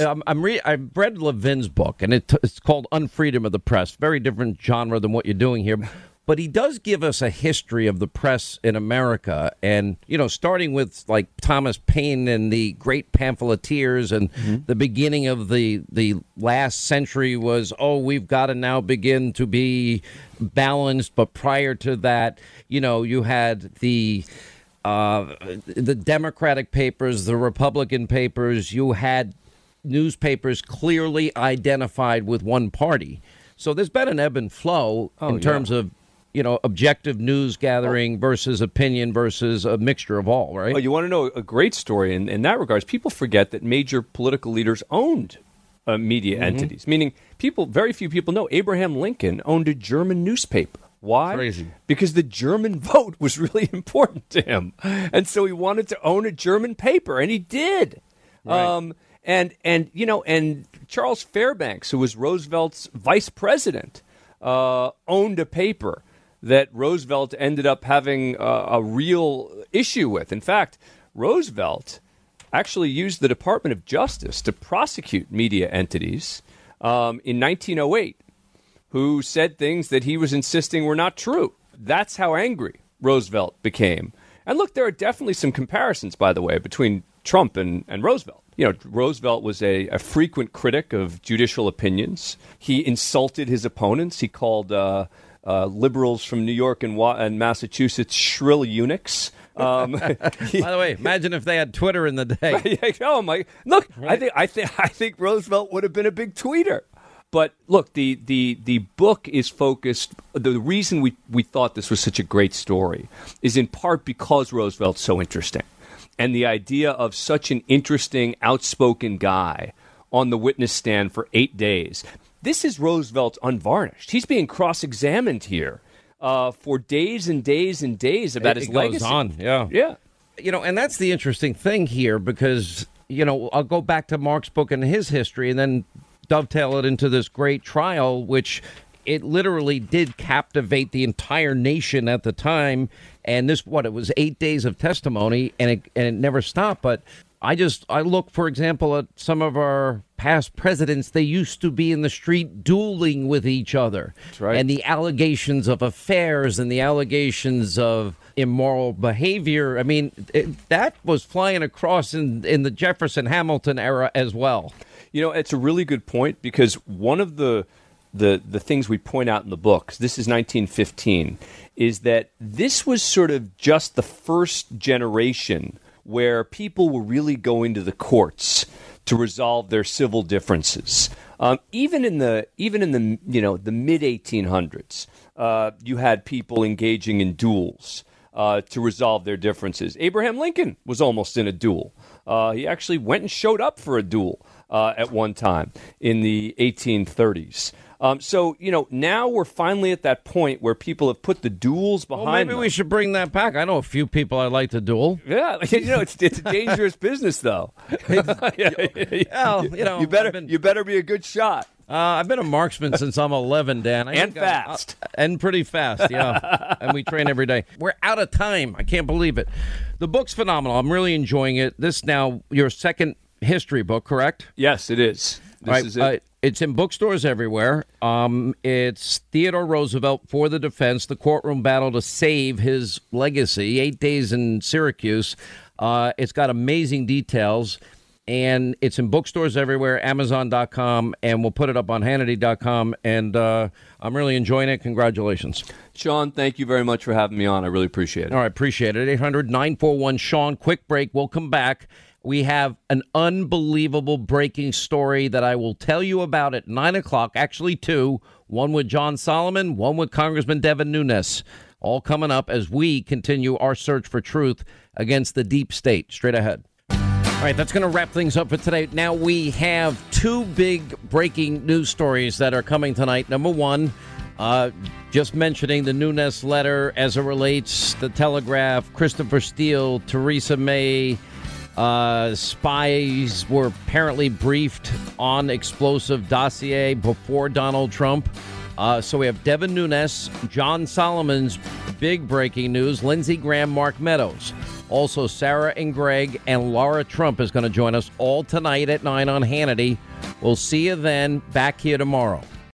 I've read Levin's book, and it's called Unfreedom of the Press. Very different genre than what you're doing here. But he does give us a history of the press in America. And, starting with like Thomas Paine and the great pamphleteers and the beginning of the last century was, we've got to now begin to be balanced. But prior to that, you had the Democratic papers, the Republican papers. You had newspapers clearly identified with one party. So there's been an ebb and flow in terms of, objective news gathering versus opinion versus a mixture of all, right? Oh, you want to know a great story in that regards? People forget that major political leaders owned media entities, meaning very few people know Abraham Lincoln owned a German newspaper. Why? Crazy. Because the German vote was really important to him. And so he wanted to own a German paper, and he did. Right. And Charles Fairbanks, who was Roosevelt's vice president, owned a paper that Roosevelt ended up having a real issue with. In fact, Roosevelt actually used the Department of Justice to prosecute media entities in 1908 who said things that he was insisting were not true. That's how angry Roosevelt became. And look, there are definitely some comparisons, by the way, between Trump and Roosevelt. Roosevelt was a frequent critic of judicial opinions. He insulted his opponents. He called liberals from New York and Massachusetts shrill eunuchs. By the way, imagine if they had Twitter in the day. Oh my! Look, right. I think Roosevelt would have been a big tweeter. But look, the book is focused. The reason we thought this was such a great story is in part because Roosevelt's so interesting. And the idea of such an interesting, outspoken guy on the witness stand for 8 days. This is Roosevelt unvarnished. He's being cross-examined here for days and days and days about his legacy. It goes on, yeah. Yeah. And that's the interesting thing here because, I'll go back to Mark's book and his history and then dovetail it into this great trial, which it literally did captivate the entire nation at the time. And it was 8 days of testimony and it never stopped. But I look, for example, at some of our past presidents. They used to be in the street dueling with each other. That's right. And the allegations of affairs and the allegations of immoral behavior. I mean, that was flying across in the Jefferson Hamilton era as well. It's a really good point because one of the things we point out in the book, this is 1915, is that this was sort of just the first generation where people were really going to the courts to resolve their civil differences. Even in the the mid 1800s, you had people engaging in duels to resolve their differences. Abraham Lincoln was almost in a duel. He actually went and showed up for a duel at one time in the 1830s. So, now we're finally at that point where people have put the duels behind them. We should bring that back. I know a few people I'd like to duel. Yeah, it's a dangerous business, though. You better be a good shot. I've been a marksman since I'm 11, Dan. And fast. And pretty fast, yeah. And we train every day. We're out of time. I can't believe it. The book's phenomenal. I'm really enjoying it. This now your second history book, correct? Yes, it is. This is it. It's in bookstores everywhere. It's Theodore Roosevelt for the defense, the courtroom battle to save his legacy, 8 days in Syracuse. It's got amazing details, and it's in bookstores everywhere, Amazon.com, and we'll put it up on Hannity.com, and I'm really enjoying it. Congratulations. Sean, thank you very much for having me on. I really appreciate it. All right, appreciate it. 800-941-SEAN. Quick break. We'll come back. We have an unbelievable breaking story that I will tell you about at 9 o'clock, actually two, one with John Solomon, one with Congressman Devin Nunes, all coming up as we continue our search for truth against the deep state. Straight ahead. All right, that's going to wrap things up for today. Now we have two big breaking news stories that are coming tonight. Number one, just mentioning the Nunes letter as it relates the Telegraph, Christopher Steele, Theresa May. Spies were apparently briefed on explosive dossier before Donald Trump. So we have Devin Nunes, John Solomon's big breaking news, Lindsey Graham, Mark Meadows. Also, Sarah and Greg and Laura Trump is going to join us all tonight at 9 on Hannity. We'll see you then back here tomorrow.